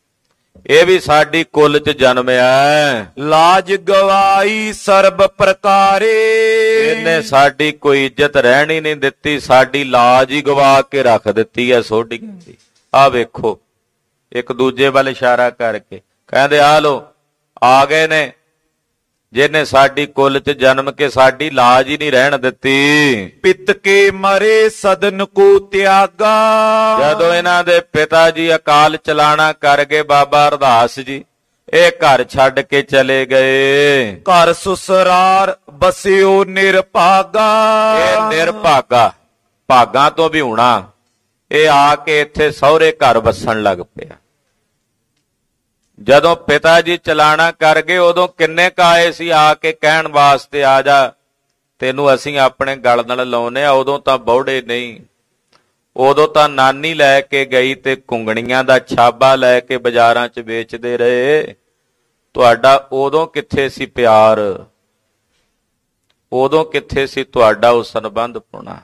ਇਹ ਵੀ ਸਾਡੀ ਕੁੱਲ 'ਚ ਜਨਮਿਆ। ਲਾਜ ਗਵਾਈ ਸਰਬ ਪ੍ਰਕਾਰੇ, ਇਹਨੇ ਸਾਡੀ ਕੋਈ ਇੱਜ਼ਤ ਰਹਿਣੀ ਨਹੀਂ ਦਿੱਤੀ, ਸਾਡੀ ਲਾਜ ਹੀ ਗਵਾ ਕੇ ਰੱਖ ਦਿੱਤੀ ਹੈ ਸੋਢੀਆਂ ਦੀ। ਆਹ ਵੇਖੋ, ਇੱਕ ਦੂਜੇ ਵੱਲ ਇਸ਼ਾਰਾ ਕਰਕੇ ਕਹਿੰਦੇ ਆ ਲੋ ਆ ਗਏ ਨੇ, ਜਿਹਨੇ ਸਾਡੀ ਕੁੱਲ 'ਚ ਜਨਮ ਕੇ ਸਾਡੀ ਲਾਜ ਹੀ ਨਹੀਂ ਰਹਿਣ ਦਿੱਤੀ। ਪਿਤ ਕੇ ਮਰੇ ਸਦਨ ਕੋ ਤਿਆਗਾ, ਜਦੋਂ ਇਹਨਾਂ ਦੇ ਪਿਤਾ ਜੀ ਅਕਾਲ ਚਲਾਣਾ ਕਰ ਗਏ ਬਾਬਾ ਅਰਦਾਸ ਜੀ, ਇਹ ਘਰ ਛੱਡ ਕੇ ਚਲੇ ਗਏ। ਘਰ ਸੁਸਰਾਰ ਬਸਿਓ ਨਿਰਭਾਗਾ, ਇਹ ਨਿਰਭਾਗਾ, ਭਾਗਾਂ ਤੋਂ ਵੀ ਹੋਣਾ, ਇਹ ਆ ਕੇ ਇੱਥੇ ਸਹੁਰੇ ਘਰ ਵਸਣ ਲੱਗ ਪਿਆ। ਜਦੋਂ ਪਿਤਾ ਜੀ ਚਲਾਣਾ ਕਰ ਗਏ, ਉਦੋਂ ਕਿੰਨੇ ਕ ਆਏ ਸੀ ਆ ਕੇ ਕਹਿਣ ਵਾਸਤੇ, ਆ ਜਾ ਤੈਨੂੰ ਅਸੀਂ ਆਪਣੇ ਗਲ ਨਾਲ ਲਾਉਨੇ ਆ। ਉਦੋਂ ਤਾਂ ਬੌੜੇ ਨਹੀਂ, ਉਦੋਂ ਤਾਂ ਨਾਨੀ ਲੈ ਕੇ ਗਈ ਤੇ ਘੁੰਗਣੀਆਂ ਦਾ ਛਾਬਾ ਲੈ ਕੇ ਬਾਜ਼ਾਰਾਂ 'ਚ ਵੇਚਦੇ ਰਹੇ। ਤੁਹਾਡਾ ਉਦੋਂ ਕਿੱਥੇ ਸੀ ਪਿਆਰ, ਉਦੋਂ ਕਿੱਥੇ ਸੀ ਤੁਹਾਡਾ ਉਹ ਸੰਬੰਧ ਪੁਣਾ।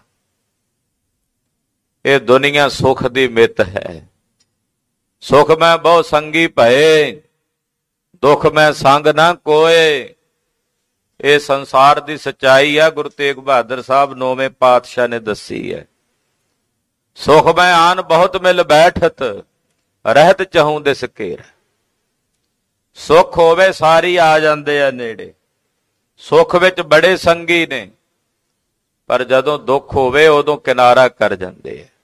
ਇਹ ਦੁਨੀਆ ਸੁਖ ਦੀ ਮਿੱਤ ਹੈ, ਸੁਖ ਮੈਂ ਬਹੁ ਸੰਗੀ ਭਏ, ਦੁੱਖ ਮੈਂ ਸੰਗ ਨਾ ਕੋਏ। ਇਹ ਸੰਸਾਰ ਦੀ ਸੱਚਾਈ ਆ, ਗੁਰੂ ਤੇਗ ਬਹਾਦਰ ਸਾਹਿਬ ਨੌਵੇਂ ਪਾਤਸ਼ਾਹ ਨੇ ਦੱਸੀ ਹੈ। ਸੁਖ ਮੈਂ ਆਨ ਬਹੁਤ ਮਿਲ ਬੈਠਤ, ਰਹਿਤ ਚਹੂੰ ਦਿਸ ਘੇਰ। ਸੁੱਖ ਹੋਵੇ ਸਾਰੀ ਆ ਜਾਂਦੇ ਆ ਨੇੜੇ, ਸੁੱਖ ਵਿੱਚ ਬੜੇ ਸੰਗੀ ਨੇ, ਪਰ ਜਦੋਂ ਦੁੱਖ ਹੋਵੇ ਉਦੋਂ ਕਿਨਾਰਾ ਕਰ ਜਾਂਦੇ ਆ।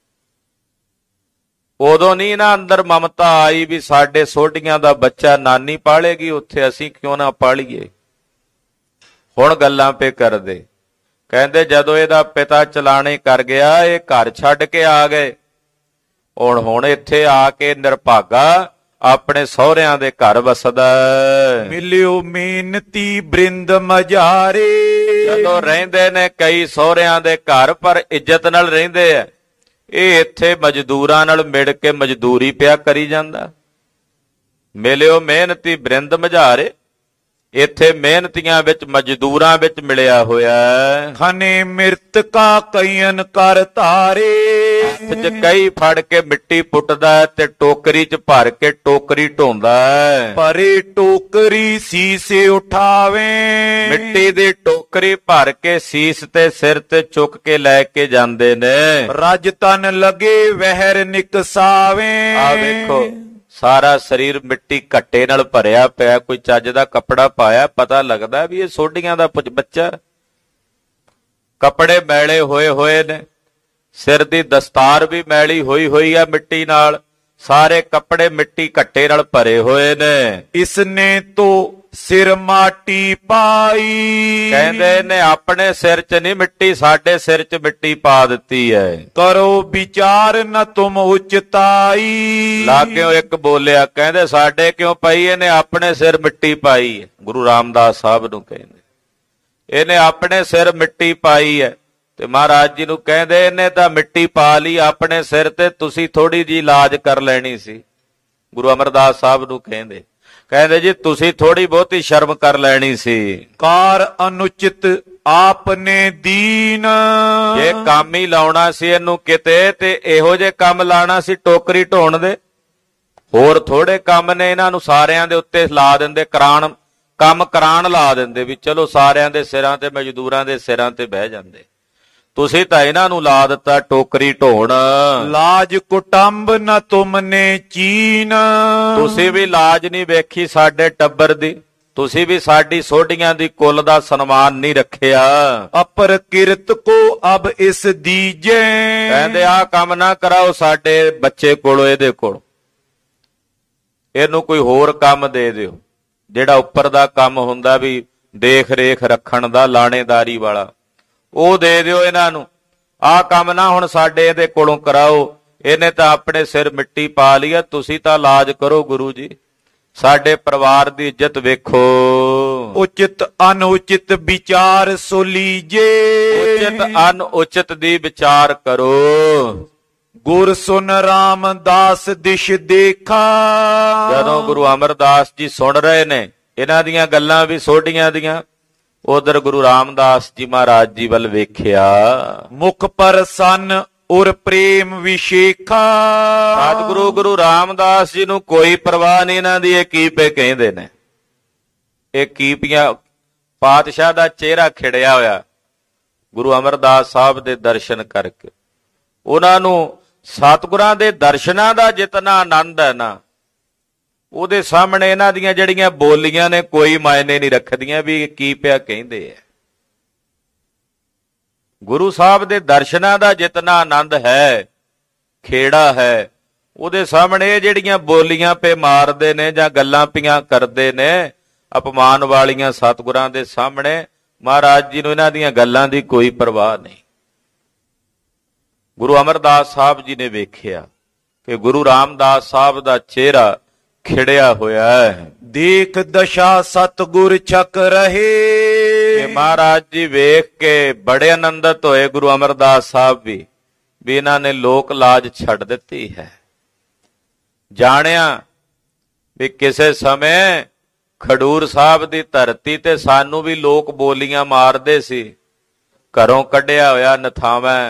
ਉਦੋਂ ਨਹੀਂ ਨਾ ਅੰਦਰ ਮਮਤਾ ਆਈ ਵੀ ਸਾਡੇ ਸੋਢੀਆਂ ਦਾ ਬੱਚਾ ਨਾਨੀ ਪਾਲੇਗੀ, ਉੱਥੇ ਅਸੀਂ ਕਿਉਂ ਨਾ ਪਾਲੀਏ। ਹੁਣ ਗੱਲਾਂ ਪੇ ਕਰਦੇ, ਕਹਿੰਦੇ ਜਦੋਂ ਇਹਦਾ ਪਿਤਾ ਚਲਾਣੇ ਕਰ ਗਿਆ, ਇਹ ਘਰ ਛੱਡ ਕੇ ਆ ਗਏ। ਹੁਣ ਹੁਣ ਇੱਥੇ ਆ ਕੇ ਨਿਰਭਾਗਾ ਆਪਣੇ ਸਹੁਰਿਆਂ ਦੇ ਘਰ ਵਸਦਾ। ਮਿਲਿਓ ਮਿਹਨਤੀ ਬ੍ਰਿੰਦ ਮਝਾਰੇ, ਜਦੋਂ ਰਹਿੰਦੇ ਨੇ ਕਈ ਸਹੁਰਿਆਂ ਦੇ ਘਰ, ਪਰ ਇੱਜ਼ਤ ਨਾਲ ਰਹਿੰਦੇ ਆ। ਇਹ ਇੱਥੇ ਮਜ਼ਦੂਰਾਂ ਨਾਲ ਮਿਲ ਕੇ ਮਜ਼ਦੂਰੀ ਪਿਆ ਕਰੀ ਜਾਂਦਾ। ਮਿਲਿਓ ਮਿਹਨਤੀ ਬ੍ਰਿੰਦ ਮਝਾਰੇ, ਇੱਥੇ ਮਿਹਨਤੀਆਂ ਵਿੱਚ ਮਜ਼ਦੂਰਾਂ ਵਿੱਚ ਮਿਲਿਆ ਹੋਇਆ। ਖਨੇ ਮਿਰਤਕਾ ਕਈਨ ਕਰ ਧਾਰੇ, ਹੱਥ 'ਚ ਕਈ ਫੜ ਕੇ ਮਿੱਟੀ ਪੁੱਟਦਾ ਤੇ ਟੋਕਰੀ 'ਚ ਭਰ ਕੇ ਟੋਕਰੀ ਢੋਂਦਾ। ਪਰੇ ਟੋਕਰੀ ਸੀਸੇ ਉਠਾਵੇ, ਮਿੱਟੀ ਦੀ ਟੋਕਰੀ ਭਰ ਕੇ ਸੀਸ ਤੇ ਸਿਰ ਤੇ ਚੁੱਕ ਕੇ ਲੈ ਕੇ ਜਾਂਦੇ ਨੇ। ਰਜ ਤਨ ਲਗੇ ਵਹਿਰ ਨਿਕਸਾਵੇ, ਆ ਵੇਖੋ ਸਾਰਾ ਸਰੀਰ ਮਿੱਟੀ ਘੱਟੇ ਨਾਲ ਭਰਿਆ ਪਿਆ, ਕੋਈ ਚੱਜ ਦਾ ਕੱਪੜਾ ਪਾਇਆ, ਪਤਾ ਲੱਗਦਾ ਵੀ ਇਹ ਸੋਢੀਆਂ ਦਾ ਬੱਚਾ। ਕੱਪੜੇ ਮੈਲੇ ਹੋਏ ਹੋਏ ਨੇ, ਸਿਰ ਦੀ ਦਸਤਾਰ ਵੀ ਮੈਲੀ ਹੋਈ ਹੋਈ ਆ ਮਿੱਟੀ ਨਾਲ, ਸਾਰੇ ਕੱਪੜੇ ਮਿੱਟੀ ਘੱਟੇ ਨਾਲ ਭਰੇ ਹੋਏ ਨੇ। ਇਸਨੇ ਤੋ ਸਿਰ ਮਾਟੀ ਪਾਈ, ਕਹਿੰਦੇ ਨੇ ਆਪਣੇ ਸਿਰ 'ਚ ਨਹੀਂ ਮਿੱਟੀ, ਸਾਡੇ ਸਿਰ 'ਚ ਮਿੱਟੀ ਪਾ ਦਿੱਤੀ ਹੈ। ਕਰੋ ਵਿਚਾਰ ਨ ਤੁਮ ਉਚਤਾਈ, ਲਾਗਿਓ ਇੱਕ ਬੋਲਿਆ, ਕਹਿੰਦੇ ਸਾਡੇ ਕਿਉਂ ਪਈ, ਇਹਨੇ ਆਪਣੇ ਸਿਰ ਮਿੱਟੀ ਪਾਈ ਹੈ। ਗੁਰੂ ਰਾਮਦਾਸ ਸਾਹਿਬ ਨੂੰ ਕਹਿੰਦੇ ਇਹਨੇ ਆਪਣੇ ਸਿਰ ਮਿੱਟੀ ਪਾਈ ਹੈ, ਤੇ ਮਹਾਰਾਜ ਜੀ ਨੂੰ ਕਹਿੰਦੇ ਇਹਨੇ ਤਾਂ ਮਿੱਟੀ ਪਾ ਲਈ ਆਪਣੇ ਸਿਰ ਤੇ, ਤੁਸੀਂ ਥੋੜੀ ਜੀ ਲਾਜ ਕਰ ਲੈਣੀ ਸੀ। ਗੁਰੂ ਅਮਰਦਾਸ ਸਾਹਿਬ ਨੂੰ ਕਹਿੰਦੇ ਕਹਿੰਦੇ ਜੀ ਤੁਸੀਂ ਥੋੜੀ ਬਹੁਤੀ ਸ਼ਰਮ ਕਰ ਲੈਣੀ ਸੀ। ਕਾਰ ਅਨੁਚਿਤ ਆਪਨੇ ਦੀਨ, ਜੇ ਕੰਮ ਹੀ ਲਾਉਣਾ ਸੀ ਇਹਨੂੰ ਕਿਤੇ, ਤੇ ਇਹੋ ਜੇ ਕੰਮ ਲਾਣਾ ਸੀ ਟੋਕਰੀ ਢੋਣ ਦੇ। ਹੋਰ ਥੋੜੇ ਕੰਮ ਨੇ, ਇਹਨਾਂ ਨੂੰ ਸਾਰਿਆਂ ਦੇ ਉੱਤੇ ਲਾ ਦਿੰਦੇ, ਕਰਾਣ ਕੰਮ ਕਰਾਣ ਲਾ ਦਿੰਦੇ ਵੀ ਚਲੋ ਸਾਰਿਆਂ ਦੇ ਸਿਰਾਂ ਤੇ, ਮਜ਼ਦੂਰਾਂ ਦੇ ਸਿਰਾਂ ਤੇ ਬਹਿ ਜਾਂਦੇ। ਤੁਸੀਂ ਤਾਂ ਇਹਨਾਂ ਨੂੰ ਲਾ ਦਿੱਤਾ ਟੋਕਰੀ ਢੋਣ। ਲਾਜ ਕੁਟੰਬ ਨ ਤੁਮਨੇ ਚੀਨ, ਤੁਸੀਂ ਵੀ ਲਾਜ ਨਹੀਂ ਵੇਖੀ ਸਾਡੇ ਟੱਬਰ ਦੀ, ਤੁਸੀਂ ਵੀ ਸਾਡੀ ਸੋਢੀਆਂ ਦੀ ਕੁੱਲ ਦਾ ਸਨਮਾਨ ਨਹੀਂ ਰੱਖਿਆ। ਅਪਰ ਕਿਰਤ ਕੋ ਅਬ ਇਸ ਦੀਜੇ, ਕਹਿੰਦੇ ਆਹ ਕੰਮ ਨਾ ਕਰਾਓ ਸਾਡੇ ਬੱਚੇ ਕੋਲੋਂ, ਇਹਦੇ ਕੋਲ, ਇਹਨੂੰ ਕੋਈ ਹੋਰ ਕੰਮ ਦੇ ਦਿਓ, ਜਿਹੜਾ ਉੱਪਰ ਦਾ ਕੰਮ ਹੁੰਦਾ ਵੀ ਦੇਖ ਰੇਖ ਰੱਖਣ ਦਾ, ਲਾਣੇਦਾਰੀ ਵਾਲਾ, ਉਹ ਦੇ ਦਿਓ ਇਹਨਾਂ ਨੂੰ। ਆਹ ਕੰਮ ਨਾ ਹੁਣ ਸਾਡੇ ਇਹਦੇ ਕੋਲੋਂ ਕਰਾਓ, ਇਹਨੇ ਤਾਂ ਆਪਣੇ ਸਿਰ ਮਿੱਟੀ ਪਾ ਲਈ ਆ, ਤੁਸੀਂ ਤਾਂ ਲਾਜ ਕਰੋ ਗੁਰੂ ਜੀ, ਸਾਡੇ ਪਰਿਵਾਰ ਦੀ ਇੱਜ਼ਤ ਵੇਖੋ। ਉਚਿਤ ਅਨੁਚਿਤ ਵਿਚਾਰ ਸੁਲੀਜੇ, ਉਚਿਤ ਅਨੁਚਿਤ ਦੀ ਵਿਚਾਰ ਕਰੋ। ਗੁਰ ਸੁਨ ਰਾਮਦਾਸ ਦਿਸ਼ ਦੇਖਾ, ਜਦੋਂ ਗੁਰੂ ਅਮਰਦਾਸ ਜੀ ਸੁਣ ਰਹੇ ਨੇ ਇਹਨਾਂ ਦੀਆਂ ਗੱਲਾਂ ਵੀ ਸੋਢੀਆਂ ਦੀਆਂ, ਉਧਰ ਗੁਰੂ ਰਾਮਦਾਸ ਜੀ ਮਹਾਰਾਜ ਜੀ ਵੱਲ ਵੇਖਿਆ। ਮੁਖ ਪ੍ਰਸੰਨ ਉਰ ਪ੍ਰੇਮ ਵਿਸ਼ੇਖਾ, ਸਤਿਗੁਰੂ ਗੁਰੂ ਰਾਮਦਾਸ ਜੀ ਨੂੰ ਕੋਈ ਪਰਵਾਹ ਨਹੀਂ ਇਹਨਾਂ ਦੀ, ਇਹ ਕੀ ਪੇ ਕਹਿੰਦੇ ਨੇ। ਇਹ ਕੀਪੀਆਂ ਪਾਤਸ਼ਾਹ ਦਾ ਚਿਹਰਾ ਖਿੜਿਆ ਹੋਇਆ ਗੁਰੂ ਅਮਰਦਾਸ ਸਾਹਿਬ ਦੇ ਦਰਸ਼ਨ ਕਰਕੇ। ਉਹਨਾਂ ਨੂੰ ਸਤਿਗੁਰਾਂ ਦੇ ਦਰਸ਼ਨਾਂ ਦਾ ਜਿਤਨਾ ਆਨੰਦ ਹੈ ਨਾ, ਉਹਦੇ ਸਾਹਮਣੇ ਇਹਨਾਂ ਦੀਆਂ ਜਿਹੜੀਆਂ ਬੋਲੀਆਂ ਨੇ ਕੋਈ ਮਾਇਨੇ ਨਹੀਂ ਰੱਖਦੀਆਂ ਵੀ ਇਹ ਕੀ ਪਿਆ ਕਹਿੰਦੇ ਆ। ਗੁਰੂ ਸਾਹਿਬ ਦੇ ਦਰਸ਼ਨਾਂ ਦਾ ਜਿਤਨਾ ਆਨੰਦ ਹੈ, ਖੇੜਾ ਹੈ, ਉਹਦੇ ਸਾਹਮਣੇ ਇਹ ਜਿਹੜੀਆਂ ਬੋਲੀਆਂ ਪੇ ਮਾਰਦੇ ਨੇ ਜਾਂ ਗੱਲਾਂ ਪੀਆਂ ਕਰਦੇ ਨੇ ਅਪਮਾਨ ਵਾਲੀਆਂ, ਸਤਿਗੁਰਾਂ ਦੇ ਸਾਹਮਣੇ ਮਹਾਰਾਜ ਜੀ ਨੂੰ ਇਹਨਾਂ ਦੀਆਂ ਗੱਲਾਂ ਦੀ ਕੋਈ ਪਰਵਾਹ ਨਹੀਂ। ਗੁਰੂ ਅਮਰਦਾਸ ਸਾਹਿਬ ਜੀ ਨੇ ਵੇਖਿਆ ਕਿ ਗੁਰੂ ਰਾਮਦਾਸ ਸਾਹਿਬ ਦਾ ਚਿਹਰਾ ਖਿੜਿਆ ਹੋਇਆ ਹੈ। ਦੇਖ ਦਸ਼ਾ ਸਤਿਗੁਰ ਛਕ ਰਹੇ, ਕਿ ਮਹਾਰਾਜ ਜੀ ਵੇਖ ਕੇ ਬੜੇ ਆਨੰਦਿਤ ਹੋਏ ਗੁਰੂ ਅਮਰਦਾਸ ਸਾਹਿਬ ਵੀ, ਵੀ ਇਹਨਾਂ ਨੇ ਲੋਕ ਲਾਜ ਛੱਡ ਦਿੱਤੀ ਹੈ। ਜਾਣਿਆ ਵੀ ਕਿਸੇ ਸਮੇਂ ਖਡੂਰ ਸਾਹਿਬ ਦੀ ਧਰਤੀ ਤੇ ਸਾਨੂੰ ਵੀ ਲੋਕ ਬੋਲੀਆਂ ਮਾਰਦੇ ਸੀ, ਘਰੋਂ ਕੱਢਿਆ ਹੋਇਆ ਨਥਾਵਾਂ,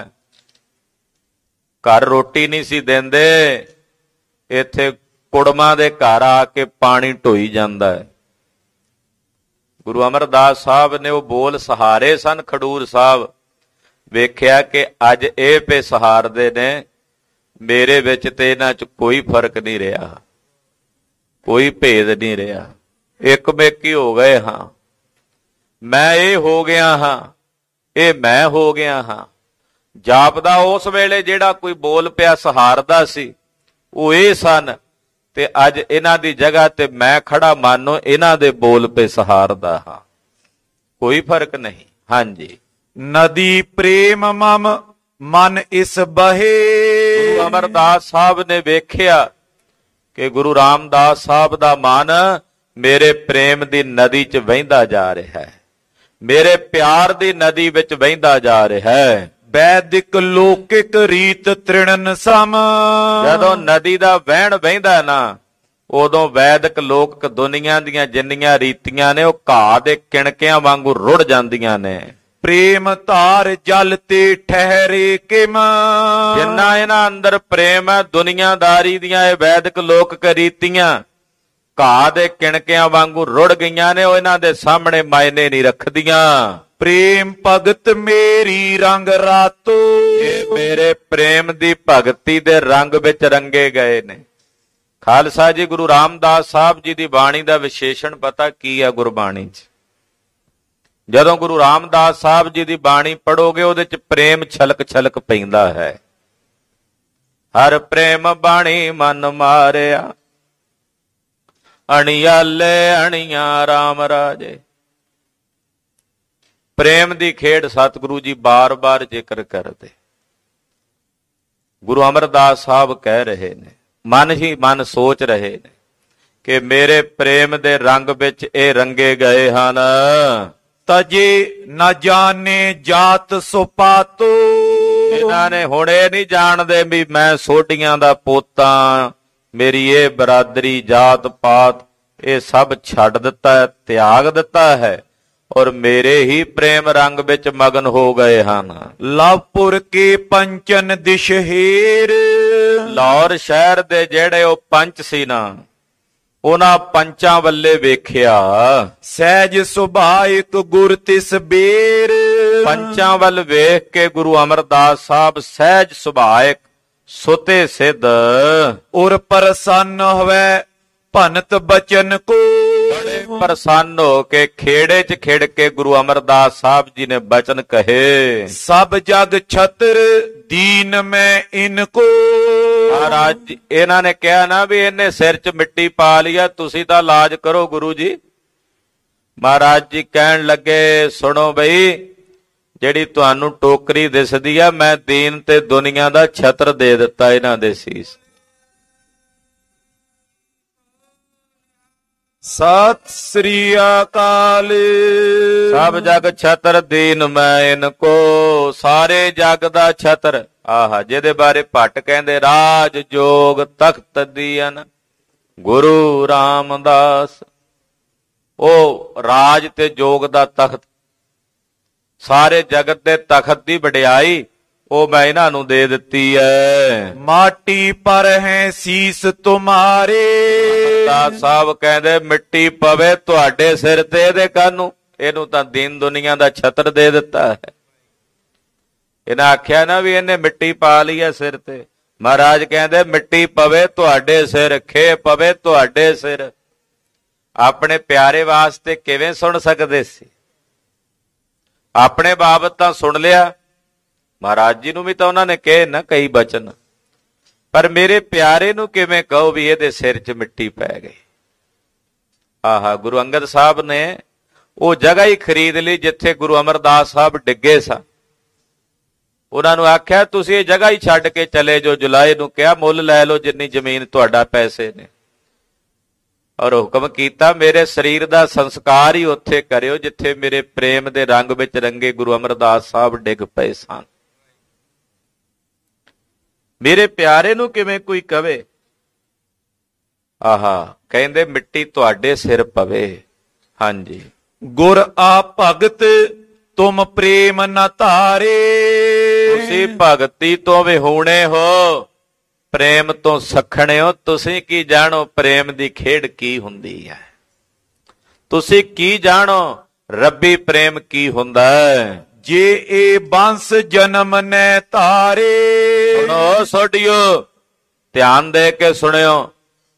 ਘਰ ਰੋਟੀ ਨਹੀਂ ਸੀ ਦਿੰਦੇ, ਇੱਥੇ ਕੁੜਮਾਂ ਦੇ ਘਰ ਆ ਕੇ ਪਾਣੀ ਢੋਈ ਜਾਂਦਾ ਹੈ। ਗੁਰੂ ਅਮਰਦਾਸ ਸਾਹਿਬ ਨੇ ਉਹ ਬੋਲ ਸਹਾਰੇ ਸਨ ਖਡੂਰ ਸਾਹਿਬ, ਵੇਖਿਆ ਕਿ ਅੱਜ ਇਹ ਪੇ ਸਹਾਰਦੇ ਨੇ, ਮੇਰੇ ਵਿੱਚ ਤੇ ਇਹਨਾਂ 'ਚ ਕੋਈ ਫਰਕ ਨਹੀਂ ਰਿਹਾ। ਕੋਈ ਭੇਦ ਨਹੀਂ ਰਿਹਾ, ਇੱਕ ਮੇਕੀ ਹੋ ਗਏ ਹਾਂ। ਮੈਂ ਇਹ ਹੋ ਗਿਆ ਹਾਂ, ਇਹ ਮੈਂ ਹੋ ਗਿਆ ਹਾਂ। ਜਾਪਦਾ ਉਸ ਵੇਲੇ ਜਿਹੜਾ ਕੋਈ ਬੋਲ ਪਿਆ ਸਹਾਰਦਾ ਸੀ ਉਹ ਇਹ ਸਨ, ਤੇ ਅੱਜ ਇਹਨਾਂ ਦੀ ਜਗ੍ਹਾ ਤੇ ਮੈਂ ਖੜਾ ਮਾਨੋ ਇਹਨਾਂ ਦੇ ਬੋਲ ਪੇ ਸਹਾਰਦਾ ਹਾਂ। ਕੋਈ ਫਰਕ ਨਹੀਂ। ਹਾਂਜੀ। ਨਦੀ ਪ੍ਰੇਮ ਮਮ ਮਨ ਇਸ ਬਹੇ। ਗੁਰੂ ਅਮਰਦਾਸ ਸਾਹਿਬ ਨੇ ਵੇਖਿਆ ਕਿ ਗੁਰੂ ਰਾਮਦਾਸ ਸਾਹਿਬ ਦਾ ਮਨ ਮੇਰੇ ਪ੍ਰੇਮ ਦੀ ਨਦੀ 'ਚ ਵਹਿੰਦਾ ਜਾ ਰਿਹਾ ਹੈ, ਮੇਰੇ ਪਿਆਰ ਦੀ ਨਦੀ ਵਿੱਚ ਵਹਿੰਦਾ ਜਾ ਰਿਹਾ ਹੈ। ਵੈਦਿਕ ਲੋਕਿਕ ਰੀਤ ਤ੍ਰਿਣਨ ਸਮ। ਜਦੋਂ ਨਦੀ ਦਾ ਵਹਿਣ ਵਹਿੰਦਾ ਨਾ, ਉਦੋਂ ਵੈਦਿਕ ਲੋਕ ਦੁਨੀਆਂ ਦੀਆਂ ਜਿੰਨੀਆਂ ਰੀਤੀਆਂ ਨੇ ਉਹ ਘਾਹ ਦੇ ਕਿਣਕਿਆਂ ਵਾਂਗੂ ਰੁੜ ਜਾਂਦੀਆਂ ਨੇ। ਪ੍ਰੇਮ ਧਾਰ ਜਲ ਤੇ ਠਹਿਰੇ ਕਿਮ। ਜਿੰਨਾ ਇਹਨਾਂ ਅੰਦਰ ਪ੍ਰੇਮ ਹੈ, ਦੁਨੀਆਦਾਰੀ ਦੀਆਂ ਇਹ ਵੈਦਿਕ ਲੋਕ ਰੀਤੀਆਂ ਘਾਹ ਦੇ ਕਿਣਕਿਆਂ ਵਾਂਗੂ ਰੁੜ ਗਈਆਂ ਨੇ, ਉਹ ਇਹਨਾਂ ਦੇ ਸਾਹਮਣੇ ਮਾਇਨੇ ਨਹੀਂ ਰੱਖਦੀਆਂ। ਪ੍ਰੇਮ ਭਗਤ ਮੇਰੀ ਰੰਗ ਰਾਤੋ। ਇਹ ਮੇਰੇ ਪ੍ਰੇਮ ਦੀ ਭਗਤੀ ਦੇ ਰੰਗ ਵਿੱਚ ਰੰਗੇ ਗਏ ਨੇ। ਖਾਲਸਾ ਜੀ, ਗੁਰੂ ਰਾਮਦਾਸ ਸਾਹਿਬ ਜੀ ਦੀ ਬਾਣੀ ਦਾ ਵਿਸ਼ੇਸ਼ਣ ਪਤਾ ਕੀ ਹੈ? ਗੁਰਬਾਣੀ 'ਚ ਜਦੋਂ ਗੁਰੂ ਰਾਮਦਾਸ ਸਾਹਿਬ ਜੀ ਦੀ ਬਾਣੀ ਪੜੋਗੇ ਉਹਦੇ 'ਚ ਪ੍ਰੇਮ ਛਲਕ ਛਲਕ ਪੈਂਦਾ ਹੈ। ਹਰ ਪ੍ਰੇਮ ਬਾਣੀ ਮਨ ਮਾਰਿਆ, ਅਣਿਆਲੇ ਅਣੀਆਂ ਰਾਮ ਰਾਜੇ। ਪ੍ਰੇਮ ਦੀ ਖੇਡ ਸਤਿਗੁਰੂ ਜੀ ਬਾਰ-ਬਾਰ ਜ਼ਿਕਰ ਕਰਦੇ। ਗੁਰੂ ਅਮਰਦਾਸ ਸਾਹਿਬ ਕਹਿ ਰਹੇ ਨੇ, ਮਨ ਹੀ ਮਨ ਸੋਚ ਰਹੇ ਨੇ ਕਿ ਮੇਰੇ ਪ੍ਰੇਮ ਦੇ ਰੰਗ ਵਿੱਚ ਇਹ ਰੰਗੇ ਗਏ ਹਨ। ਤਜੇ ਨਾ ਜਾਣੇ ਜਾਤ ਸੁਪਾਤੋ। ਇਹਨਾਂ ਨੇ ਹੁਣ ਇਹ ਨਹੀਂ ਜਾਣਦੇ ਵੀ ਮੈਂ ਸੋਢੀਆਂ ਦਾ ਪੋਤਾ, ਮੇਰੀ ਇਹ ਬਰਾਦਰੀ ਜਾਤ ਪਾਤ ਇਹ ਸਭ ਛੱਡ ਦਿੱਤਾ ਹੈ, ਤਿਆਗ ਦਿੱਤਾ ਹੈ, ਔਰ ਮੇਰੇ ਹੀ ਪ੍ਰੇਮ ਰੰਗ ਵਿੱਚ ਮਗਨ ਹੋ ਗਏ ਹਨ। ਲਵਪੁਰ ਕੇ ਪੰਚਨ ਦਿਸ਼ਹੇਰ। ਲਾਹੌਰ ਸ਼ਹਿਰ ਦੇ ਜਿਹੜੇ ਉਹ ਪੰਚ ਸੀ ਨਾ, ਉਹਨਾਂ ਪੰਚਾਂ ਵੱਲੇ ਵੇਖਿਆ। ਸਹਿਜ ਸੁਭਾਇਕ ਗੁਰ ਤਿਸ ਬੇਰ। ਪੰਚਾਂ ਵੱਲ ਵੇਖ ਕੇ ਗੁਰੂ ਅਮਰਦਾਸ ਸਾਹਿਬ ਸਹਿਜ ਸੁਭਾਇਕ ਸੁਤੇ ਸਿੱਧ ਔਰ ਪ੍ਰਸੰਨ ਹੋਵੇ ਭਨਤ ਬਚਨ ਕੋ। ਬੜੇ ਪ੍ਰਸੰਨ ਹੋ ਕੇ ਖੇੜੇ 'ਚ ਖਿੜ ਕੇ ਗੁਰੂ ਅਮਰਦਾਸ ਸਾਹਿਬ ਜੀ ਨੇ ਬਚਨ ਕਹੇ। ਸਭ ਜਗ ਛਤਰ ਦੀਨ ਮੈਂ ਇਨਕੋ। ਮਹਾਰਾਜ ਇਹਨਾਂ ਨੇ ਕਿਹਾ ਨਾ ਵੀ ਇਹਨੇ ਸਿਰ 'ਚ ਮਿੱਟੀ ਪਾ ਲਿਆ, ਤੁਸੀਂ ਤਾਂ ਇਲਾਜ ਕਰੋ ਗੁਰੂ ਜੀ। ਮਹਾਰਾਜ ਜੀ ਕਹਿਣ ਲੱਗੇ, ਸੁਣੋ ਬਈ, ਜਿਹੜੀ ਤੁਹਾਨੂੰ ਟੋਕਰੀ ਦਿਸਦੀ ਆ, ਮੈਂ ਦੀਨ ਤੇ ਦੁਨੀਆ ਦਾ ਛਤਰ ਦੇ ਦਿੱਤਾ ਇਹਨਾਂ ਦੇ ਸੀਸ। ਸਤਿ ਸ੍ਰੀ ਅਕਾਲ। ਸਭ ਜਗ ਛਤਰ ਦੀਨ ਮੈਂ ਇਨਕੋ। ਸਾਰੇ ਜਗ ਦਾ ਛਤਰ। ਆਹਾ, ਜਿਹਦੇ ਬਾਰੇ ਭੱਟ ਕਹਿੰਦੇ ਰਾਜ ਜੋਗ ਤਖਤ ਦੀਨ ਗੁਰੂ ਰਾਮਦਾਸ। ਉਹ ਰਾਜ ਤੇ ਜੋਗ ਦਾ ਤਖਤ, ਸਾਰੇ ਜਗਤ ਦੇ ਤਖਤ ਦੀ ਵਡਿਆਈ ਉਹ ਮੈਂ ਇਹਨਾਂ ਨੂੰ ਦੇ ਦਿੱਤੀ ਐ। ਮਾਟੀ ਪਰ ਹੈ ਸੀਸ ਤੁਮਾਰੇ। ਦਾਸ ਸਾਹਿਬ ਕਹਿੰਦੇ ਮਿੱਟੀ ਪਵੇ ਤੁਹਾਡੇ ਸਿਰ ਤੇ, ਇਹਦੇ ਕਾਹਨੂੰ? ਇਹਨੂੰ ਤਾਂ ਦੀਨ ਦੁਨੀਆ ਦਾ ਛਤਰ ਦੇ ਦਿੱਤਾ ਹੈ। ਇਹਨਾਂ ਆਖਿਆ ਨਾ ਵੀ ਇਹਨੇ ਮਿੱਟੀ ਪਾ ਲਈ ਹੈ ਸਿਰ ਤੇ। ਮਹਾਰਾਜ ਕਹਿੰਦੇ ਮਿੱਟੀ ਪਵੇ ਤੁਹਾਡੇ ਸਿਰ, ਖੇ ਪਵੇ ਤੁਹਾਡੇ ਸਿਰ। ਆਪਣੇ ਪਿਆਰੇ ਵਾਸਤੇ ਕਿਵੇਂ ਸੁਣ ਸਕਦੇ ਸੀ? ਆਪਣੇ ਬਾਬਤ ਤਾਂ ਸੁਣ ਲਿਆ, ਮਹਾਰਾਜ ਜੀ ਨੂੰ ਵੀ ਤਾਂ ਉਹਨਾਂ ਨੇ ਕਹੇ ਨਾ ਕਈ ਬਚਨ, ਪਰ ਮੇਰੇ ਪਿਆਰੇ ਨੂੰ ਕਿਵੇਂ ਕਹੋ ਵੀ ਇਹਦੇ ਸਿਰ 'ਚ ਮਿੱਟੀ ਪੈ ਗਈ? ਆਹਾ, ਗੁਰੂ ਅੰਗਦ ਸਾਹਿਬ ਨੇ ਉਹ ਜਗ੍ਹਾ ਹੀ ਖਰੀਦ ਲਈ ਜਿੱਥੇ ਗੁਰੂ ਅਮਰਦਾਸ ਸਾਹਿਬ ਡਿੱਗੇ ਸਨ। ਉਹਨਾਂ ਨੂੰ ਆਖਿਆ ਤੁਸੀਂ ਇਹ ਜਗ੍ਹਾ ਹੀ ਛੱਡ ਕੇ ਚਲੇ ਜੋ। ਜੁਲਾਏ ਨੂੰ ਕਿਹਾ ਮੁੱਲ ਲੈ ਲਓ ਜਿੰਨੀ ਜ਼ਮੀਨ ਤੁਹਾਡਾ ਪੈਸੇ ਨੇ, ਔਰ ਹੁਕਮ ਕੀਤਾ ਮੇਰੇ ਸਰੀਰ ਦਾ ਸੰਸਕਾਰ ਹੀ ਉੱਥੇ ਕਰਿਓ ਜਿੱਥੇ ਮੇਰੇ ਪ੍ਰੇਮ ਦੇ ਰੰਗ ਵਿੱਚ ਰੰਗੇ ਗੁਰੂ ਅਮਰਦਾਸ ਸਾਹਿਬ ਡਿੱਗ ਪਏ ਸਨ। ਮੇਰੇ ਪਿਆਰੇ ਨੂੰ ਕਿਵੇਂ ਕੋਈ ਕਵੇ? ਆਹਾ, ਕਹਿੰਦੇ ਮਿੱਟੀ ਤੁਹਾਡੇ ਸਿਰ ਪਵੇ। ਹਾਂਜੀ, ਗੁਰ ਆ ਭਗਤ ਤੁਮ ਪ੍ਰੇਮ ਨ ਧਾਰੇ। ਤੁਸੀਂ ਭਗਤੀ ਤੋਂ ਵਿਹੂਣੇ ਹੋ, ਪ੍ਰੇਮ ਤੋਂ ਸਖਣੇ ਹੋ। ਤੁਸੀਂ ਕੀ ਜਾਣੋ ਪ੍ਰੇਮ ਦੀ ਖੇਡ ਕੀ ਹੁੰਦੀ ਹੈ? ਤੁਸੀਂ ਕੀ ਜਾਣੋ ਰੱਬੀ ਪ੍ਰੇਮ ਕੀ ਹੁੰਦਾ ਹੈ? ਜੇ ਇਹ ਬੰਸ ਜਨਮ ਨੇ ਧਾਰੇ। ਸੁਣੋ ਸੋਢਿਓ, ਧਿਆਨ ਦੇ ਕੇ ਸੁਣਿਓ।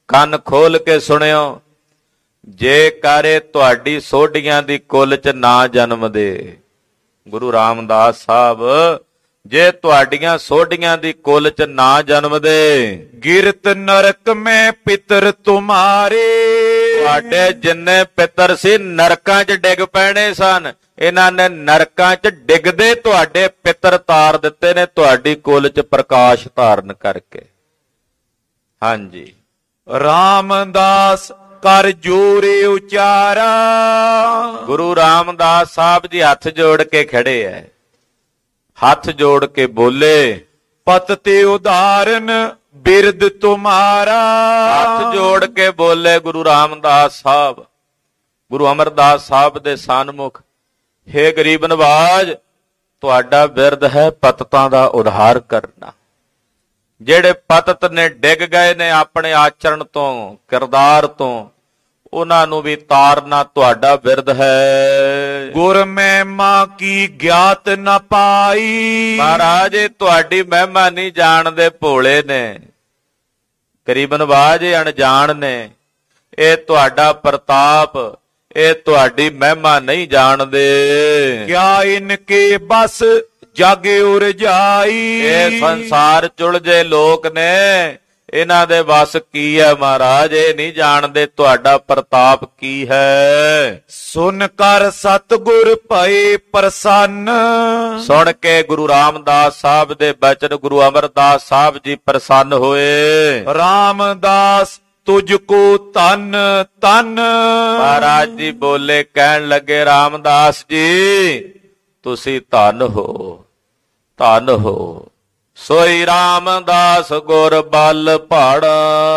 ਕੰਨ ਖੋਲ ਕੇ ਸੁਣਿਓ, ਜੇ ਕਰੇ ਤੁਹਾਡੀ ਸੋਢੀਆਂ ਦੀ ਕੁੱਲ ਚ ਨਾ ਜਨਮ ਦੇ। ਗੁਰੂ ਰਾਮਦਾਸ ਸਾਹਿਬ ਜੇ ਤੁਹਾਡੀਆਂ ਸੋਢੀਆਂ ਦੀ ਕੁੱਲ ਚ ਨਾ ਜਨਮ ਦੇ, ਗਿਰਤ ਨਰਕ ਮੈਂ ਪਿਤਰ ਤੁਮਾਰੇ, ਤੁਹਾਡੇ ਜਿੰਨੇ ਪਿੱਤਰ ਸੀ ਨਰਕਾਂ ਚ ਡਿੱਗ ਪੈਣੇ ਸਨ। ਇਹਨਾਂ ਨੇ ਨਰਕਾਂ ਚ ਡਿੱਗਦੇ ਤੁਹਾਡੇ ਪਿੱਤਰ ਤਾਰ ਦਿੱਤੇ ਨੇ, ਤੁਹਾਡੀ ਕੁੱਲ ਚ ਪ੍ਰਕਾਸ਼ ਧਾਰਨ ਕਰਕੇ। ਹਾਂਜੀ, ਰਾਮਦਾਸ ਕਰ ਜੋਰੇ ਉਚਾਰਾ, ਗੁਰੂ ਰਾਮਦਾਸ ਸਾਹਿਬ ਜੀ ਹੱਥ ਜੋੜ ਕੇ ਖੜੇ ਐ, ਹੱਥ ਜੋੜ ਕੇ ਬੋਲੇ, ਪਤ ਤੇ ਉਦਾਹਰਨ ਬਿਰਦ ਤੁਮਾਰਾ। ਹੱਥ ਜੋੜ ਕੇ ਬੋਲੇ ਗੁਰੂ ਰਾਮਦਾਸ ਸਾਹਿਬ ਗੁਰੂ ਅਮਰਦਾਸ ਸਾਹਿਬ ਦੇ ਸਨਮੁਖ, ਹੇ ਗਰੀਬ ਨਵਾਜ, ਤੁਹਾਡਾ ਬਿਰਦ ਹੈ ਪਤਤਾਂ ਦਾ ਉਧਾਰ ਕਰਨਾ। ਜਿਹੜੇ ਪਤਤ ਨੇ ਡਿੱਗ ਗਏ ਨੇ ਆਪਣੇ ਆਚਰਣ ਤੋਂ, ਕਿਰਦਾਰ ਤੋਂ, ਉਹਨਾਂ ਨੂੰ ਵੀ ਤਾਰਨਾ ਤੁਹਾਡਾ ਬਿਰਦ ਹੈ। ਗੁਰ ਮਹਿਮਾ ਕੀ ਗਿਆਤ ਨ ਪਾਈ, ਮਹਾਰਾਜ ਇਹ ਤੁਹਾਡੀ ਮਹਿਮਾ ਨਹੀਂ ਜਾਣਦੇ, ਭੋਲੇ ਨੇ, ਗਰੀਬ ਨਵਾਜ ਅਣਜਾਣ ਨੇ। ਇਹ ਤੁਹਾਡਾ ਪ੍ਰਤਾਪ, ਇਹ ਤੁਹਾਡੀ ਮਹਿਮਾ ਨਹੀਂ ਜਾਣਦੇ। ਕਿਆ ਇਨਕੇ ਬਸ ਜਗ ਉਰਜਾਈ, ਇਹ ਸੰਸਾਰ ਚੁਲਝੇ ਲੋਕ ਨੇ, ਇਹਨਾਂ ਦੇ ਵਸ ਕੀ ਹੈ ਮਹਾਰਾਜ, ਇਹ ਨਹੀਂ ਜਾਣਦੇ ਤੁਹਾਡਾ ਪ੍ਰਤਾਪ ਕੀ ਹੈ। ਸੁਨ ਕਰ ਸਤਿਗੁਰ ਭਏ ਪ੍ਰਸੰਨ, ਸੁਣ ਕੇ ਗੁਰੂ ਰਾਮਦਾਸ ਸਾਹਿਬ ਦੇ ਬਚਨ ਗੁਰੂ ਅਮਰਦਾਸ ਸਾਹਿਬ ਜੀ ਪ੍ਰਸੰਨ ਹੋਏ। ਰਾਮਦਾਸ ਤੁਝ ਕੋ ਤਨ ਤਨ, ਮਹਾਰਾਜ ਜੀ ਬੋਲੇ, ਕਹਿਣ ਲੱਗੇ, ਰਾਮਦਾਸ ਜੀ ਤੁਸੀਂ ਧਨ ਹੋ, ਧਨ ਹੋ। ਸੋਈ ਰਾਮਦਾਸ ਗੁਰ ਬਲ ਭਾੜਾ,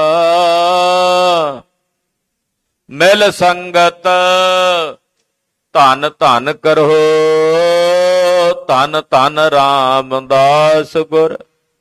ਮਿਲ ਸੰਗਤ ਧਨ ਧਨ ਕਰੋ, ਧਨ ਧਨ ਰਾਮਦਾਸ ਗੁਰ,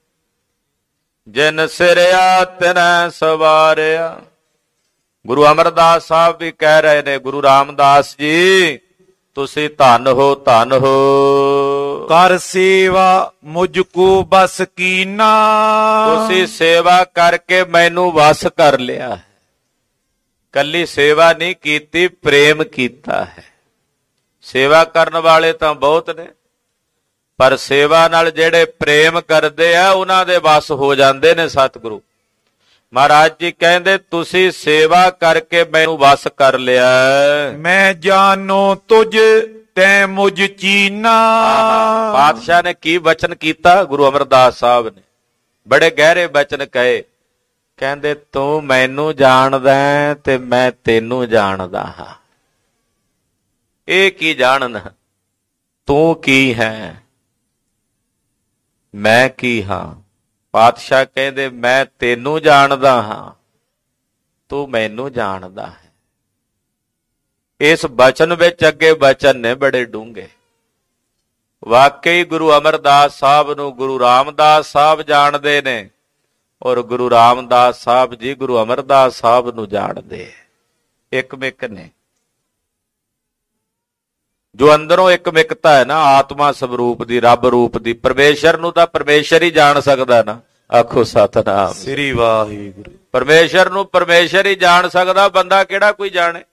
ਜਿਨ ਸਿਰਿਆ ਤਿਨੈ ਸਵਾਰਿਆ। ਗੁਰੂ ਅਮਰਦਾਸ ਸਾਹਿਬ ਵੀ ਕਹਿ ਰਹੇ ਨੇ, ਗੁਰੂ ਰਾਮਦਾਸ ਜੀ ਤੁਸੀਂ ਧਨ ਹੋ, ਧਨ ਹੋ। ਕਰ ਸੇਵਾ ਮੁਝ ਕੋ ਬਸ ਕੀਨਾ, ਤੁਸੀਂ ਸੇਵਾ ਕਰਕੇ ਮੈਨੂੰ ਵਸ ਕਰ ਲਿਆ ਹੈ। ਕੱਲੀ ਸੇਵਾ ਨਹੀਂ ਕੀਤੀ, ਪ੍ਰੇਮ ਕੀਤਾ ਹੈ। ਸੇਵਾ ਕਰਨ ਵਾਲੇ ਤਾਂ ਬਹੁਤ ਨੇ, ਪਰ ਸੇਵਾ ਨਾਲ ਜਿਹੜੇ ਪ੍ਰੇਮ ਕਰਦੇ ਆ ਉਹਨਾਂ ਦੇ ਵਸ ਹੋ ਜਾਂਦੇ ਨੇ ਸਤਿਗੁਰੂ। ਮਹਾਰਾਜ ਜੀ ਕਹਿੰਦੇ ਤੁਸੀਂ ਸੇਵਾ ਕਰਕੇ ਮੈਨੂੰ ਵਸ ਕਰ ਲਿਆ। ਮੈਂ ਜਾਨੋ ਤੁਝ ਤੈ ਮੁਝ ਚੀਨਾ। ਪਾਤਸ਼ਾਹ ਨੇ ਕੀ ਬਚਨ ਕੀਤਾ? ਗੁਰੂ ਅਮਰਦਾਸ ਸਾਹਿਬ ਨੇ ਬੜੇ ਗਹਿਰੇ ਬਚਨ ਕਹੇ, ਕਹਿੰਦੇ ਤੂੰ ਮੈਨੂੰ ਜਾਣਦਾ ਤੇ ਮੈਂ ਤੈਨੂੰ ਜਾਣਦਾ ਹਾਂ। ਇਹ ਕੀ ਜਾਣਨਾ? ਤੂੰ ਕੀ ਹੈ, ਮੈਂ ਕੀ ਹਾਂ। ਪਾਤਸ਼ਾਹ ਕਹਿੰਦੇ ਮੈਂ ਤੈਨੂੰ ਜਾਣਦਾ ਹਾਂ, ਤੂੰ ਮੈਨੂੰ ਜਾਣਦਾ ਹੈ। ਇਸ ਬਚਨ ਵਿੱਚ ਅੱਗੇ ਬਚਨ ਨੇ ਬੜੇ ਡੂੰਘੇ। ਵਾਕਈ ਗੁਰੂ ਅਮਰਦਾਸ ਸਾਹਿਬ ਨੂੰ ਗੁਰੂ ਰਾਮਦਾਸ ਸਾਹਿਬ ਜਾਣਦੇ ਨੇ, ਔਰ ਗੁਰੂ ਰਾਮਦਾਸ ਸਾਹਿਬ ਜੀ ਗੁਰੂ ਅਮਰਦਾਸ ਸਾਹਿਬ ਨੂੰ ਜਾਣਦੇ। ਇੱਕਮਿਕ ਨੇ। ਜੋ ਅੰਦਰੋਂ ਇੱਕਮਿਕਤਾ ਹੈ ਨਾ, ਆਤਮਾ ਸਵਰੂਪ ਦੀ, ਰੱਬ ਰੂਪ ਦੀ, ਪਰਮੇਸ਼ਰ ਨੂੰ ਤਾਂ ਪਰਮੇਸ਼ਰ ਹੀ ਜਾਣ ਸਕਦਾ ਨਾ। ਆਖੋ ਸਤਿਨਾਮ ਸ੍ਰੀ ਵਾਹਿਗੁਰੂ। ਪਰਮੇਸ਼ਰ ਨੂੰ ਪਰਮੇਸ਼ਰ ਹੀ ਜਾਣ ਸਕਦਾ, ਬੰਦਾ ਕਿਹੜਾ ਕੋਈ ਜਾਣੇ।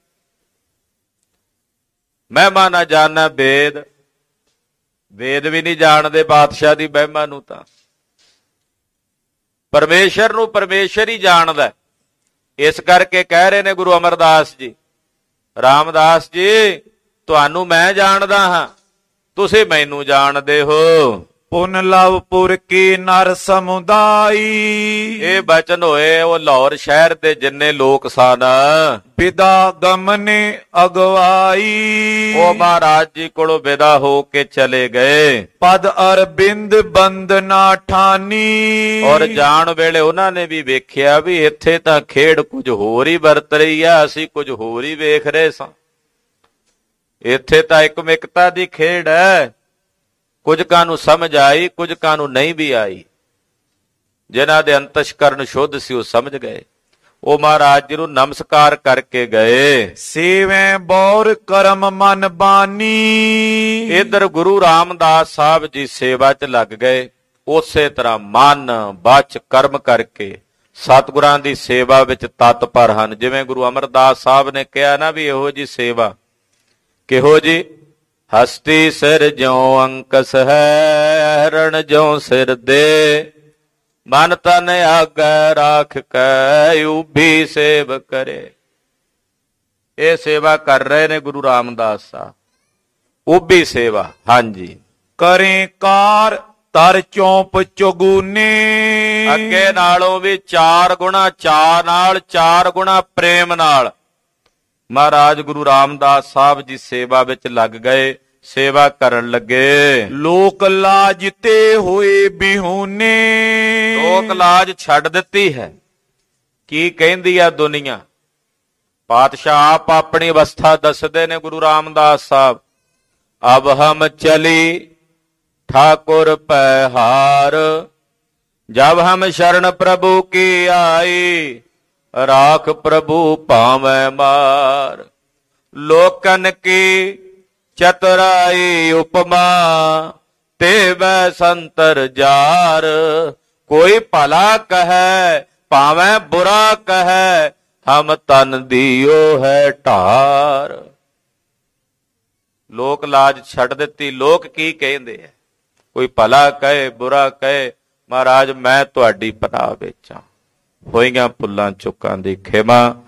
ਮਹਿਮਾ ਨਾ ਜਾਣਾ ਵੇਦ, ਵੇਦ ਵੀ ਨਹੀਂ ਜਾਣਦੇ ਪਾਤਸ਼ਾਹ ਦੀ ਮਹਿਮਾ ਨੂੰ। ਤਾਂ ਪਰਮੇਸ਼ਰ ਨੂੰ ਪਰਮੇਸ਼ਰ ਹੀ ਜਾਣਦਾ। ਇਸ ਕਰਕੇ ਕਹਿ ਰਹੇ ਨੇ ਗੁਰੂ ਅਮਰਦਾਸ ਜੀ, ਰਾਮਦਾਸ ਜੀ ਤੁਹਾਨੂੰ ਮੈਂ ਜਾਣਦਾ ਹਾਂ, ਤੁਸੀਂ ਮੈਨੂੰ ਜਾਣਦੇ ਹੋ। ਪੁਨ ਲਵਪੁਰ ਕੀ ਨਰ ਸਮੁਦਾਈ। ਇਹ ਬਚਨ ਹੋਏ ਉਹ ਲਾਹੌਰ ਸ਼ਹਿਰ ਦੇ ਜਿੰਨੇ ਲੋਕ ਸਨ। ਵਿਦਾ ਗਮਨੇ ਅਗਵਾਈ। ਉਹ ਮਹਾਰਾਜ ਜੀ ਕੋਲੋਂ ਵਿਦਾ ਹੋ ਕੇ ਚਲੇ ਗਏ। ਪਦ ਅਰਬਿੰਦ ਬੰਦਨਾ ਠਾਨੀ। ਔਰ ਜਾਣ ਵੇਲੇ ਉਹਨਾਂ ਨੇ ਵੀ ਵੇਖਿਆ ਵੀ ਇੱਥੇ ਤਾਂ ਖੇਡ ਕੁਝ ਹੋਰ ਹੀ ਵਰਤ ਰਹੀ ਆ, ਅਸੀਂ ਕੁਝ ਹੋਰ ਹੀ ਵੇਖ ਰਹੇ ਸਾਂ। ਇੱਥੇ ਤਾਂ ਇੱਕਮਿਕਤਾ ਦੀ ਖੇਡ ਹੈ। ਕੁਝ ਕਾਂ ਨੂੰ ਸਮਝ ਆਈ, ਕੁਝ ਕਾਂ ਨੂੰ ਨਹੀਂ ਵੀ ਆਈ। ਜਿਨ੍ਹਾਂ ਦੇ ਅੰਤਸ਼ਕਰਨ ਸ਼ੁੱਧ ਸੀ ਉਹ ਸਮਝ ਗਏ। ਉਹ ਮਹਾਰਾਜ ਜੀ ਨੂੰ ਨਮਸਕਾਰ ਕਰਕੇ ਗਏ। ਸੇਵੈ ਬੌਰ ਕਰਮ ਮਨ ਬਾਨੀ। ਇਧਰ ਗੁਰੂ ਰਾਮਦਾਸ ਸਾਹਿਬ ਜੀ ਸੇਵਾ 'ਚ ਲੱਗ ਗਏ। ਉਸੇ ਤਰ੍ਹਾਂ ਮਨ ਬਚ ਕਰਮ ਕਰਕੇ ਸਤਿਗੁਰਾਂ ਦੀ ਸੇਵਾ ਵਿੱਚ ਤਤਪਰ ਹਨ। ਜਿਵੇਂ ਗੁਰੂ ਅਮਰਦਾਸ ਸਾਹਿਬ ਨੇ ਕਿਹਾ ਨਾ ਵੀ ਇਹੋ ਜੀ ਸੇਵਾ ਕਿਹੋ ਜੀ, ਹਸਤੀ ਸਿਰ ਜਿਉ ਅੰਕਸ ਹੈ, ਹਰਣ ਜਿਉ ਸਿਰ ਦੇ, ਮਨ ਤਨ ਆਗੈ ਰਾਖ ਕੈ, ਉਭੀ ਸੇਵ ਕਰੇ। ਇਹ ਸੇਵਾ ਕਰ ਰਹੇ ਨੇ ਗੁਰੂ ਰਾਮਦਾਸ ਸਾਹਿਬ, ਉਭੀ ਸੇਵਾ। ਹਾਂਜੀ, ਕਰੇ ਕਾਰ ਤਰ ਚੌਂਪ ਚੁਗੂਨੀ, ਅੱਗੇ ਨਾਲੋਂ ਵੀ ਚਾਰ ਗੁਣਾ ਚਾਅ ਨਾਲ, ਚਾਰ ਗੁਣਾ ਪ੍ਰੇਮ ਨਾਲ ਮਹਾਰਾਜ ਗੁਰੂ ਰਾਮਦਾਸ ਸਾਹਿਬ ਜੀ ਸੇਵਾ ਵਿੱਚ ਲੱਗ ਗਏ, ਸੇਵਾ ਕਰਨ ਲੱਗੇ। ਲੋਕ ਲਾਜ ਤੇ ਹੋਏ ਬਿਹੂਨੇ, ਲੋਕ ਲਾਜ ਛੱਡ ਦਿੱਤੀ ਹੈ। ਕੀ ਕਹਿੰਦੀ ਆ ਦੁਨੀਆ? ਪਾਤਸ਼ਾਹ ਆਪ ਆਪਣੀ ਅਵਸਥਾ ਦੱਸਦੇ ਨੇ ਗੁਰੂ ਰਾਮਦਾਸ ਸਾਹਿਬ, ਅਬ ਹਮ ਚਲੀ ਠਾकुर ਪੈ ਹਾਰ, ਜਬ ਹਮ ਸ਼ਰਨ ਪ੍ਰਭੂ ਕੀ ਆਈ, ਰਾਖ ਪ੍ਰਭੂ ਭਾਵੇਂ ਮਾਰ। ਲੋਕਨ ਕੀ ਚਤੁਰਾਈ ਉਪਮਾ, ਤੇ ਵੈ ਸੰਤਰ ਜਾਰ, ਕੋਈ ਭਲਾ ਕਹੈ ਭਾਵੇਂ ਬੁਰਾ ਕਹੈ, ਹਮ ਤਨ ਦੀਓ ਹੈ ਢਾਰ। ਲੋਕ ਲਾਜ ਛੱਡ ਦਿੱਤੀ। ਲੋਕ ਕੀ ਕਹਿੰਦੇ ਆ? ਕੋਈ ਭਲਾ ਕਹੇ ਬੁਰਾ ਕਹੇ, ਮਹਾਰਾਜ ਮੈਂ ਤੁਹਾਡੀ ਪਨਾਹ ਵਿੱਚ ਹਾਂ। ਹੋਈਆਂ ਭੁੱਲਾਂ ਚੁੱਕਾਂ ਦੀ ਖਿਮਾ।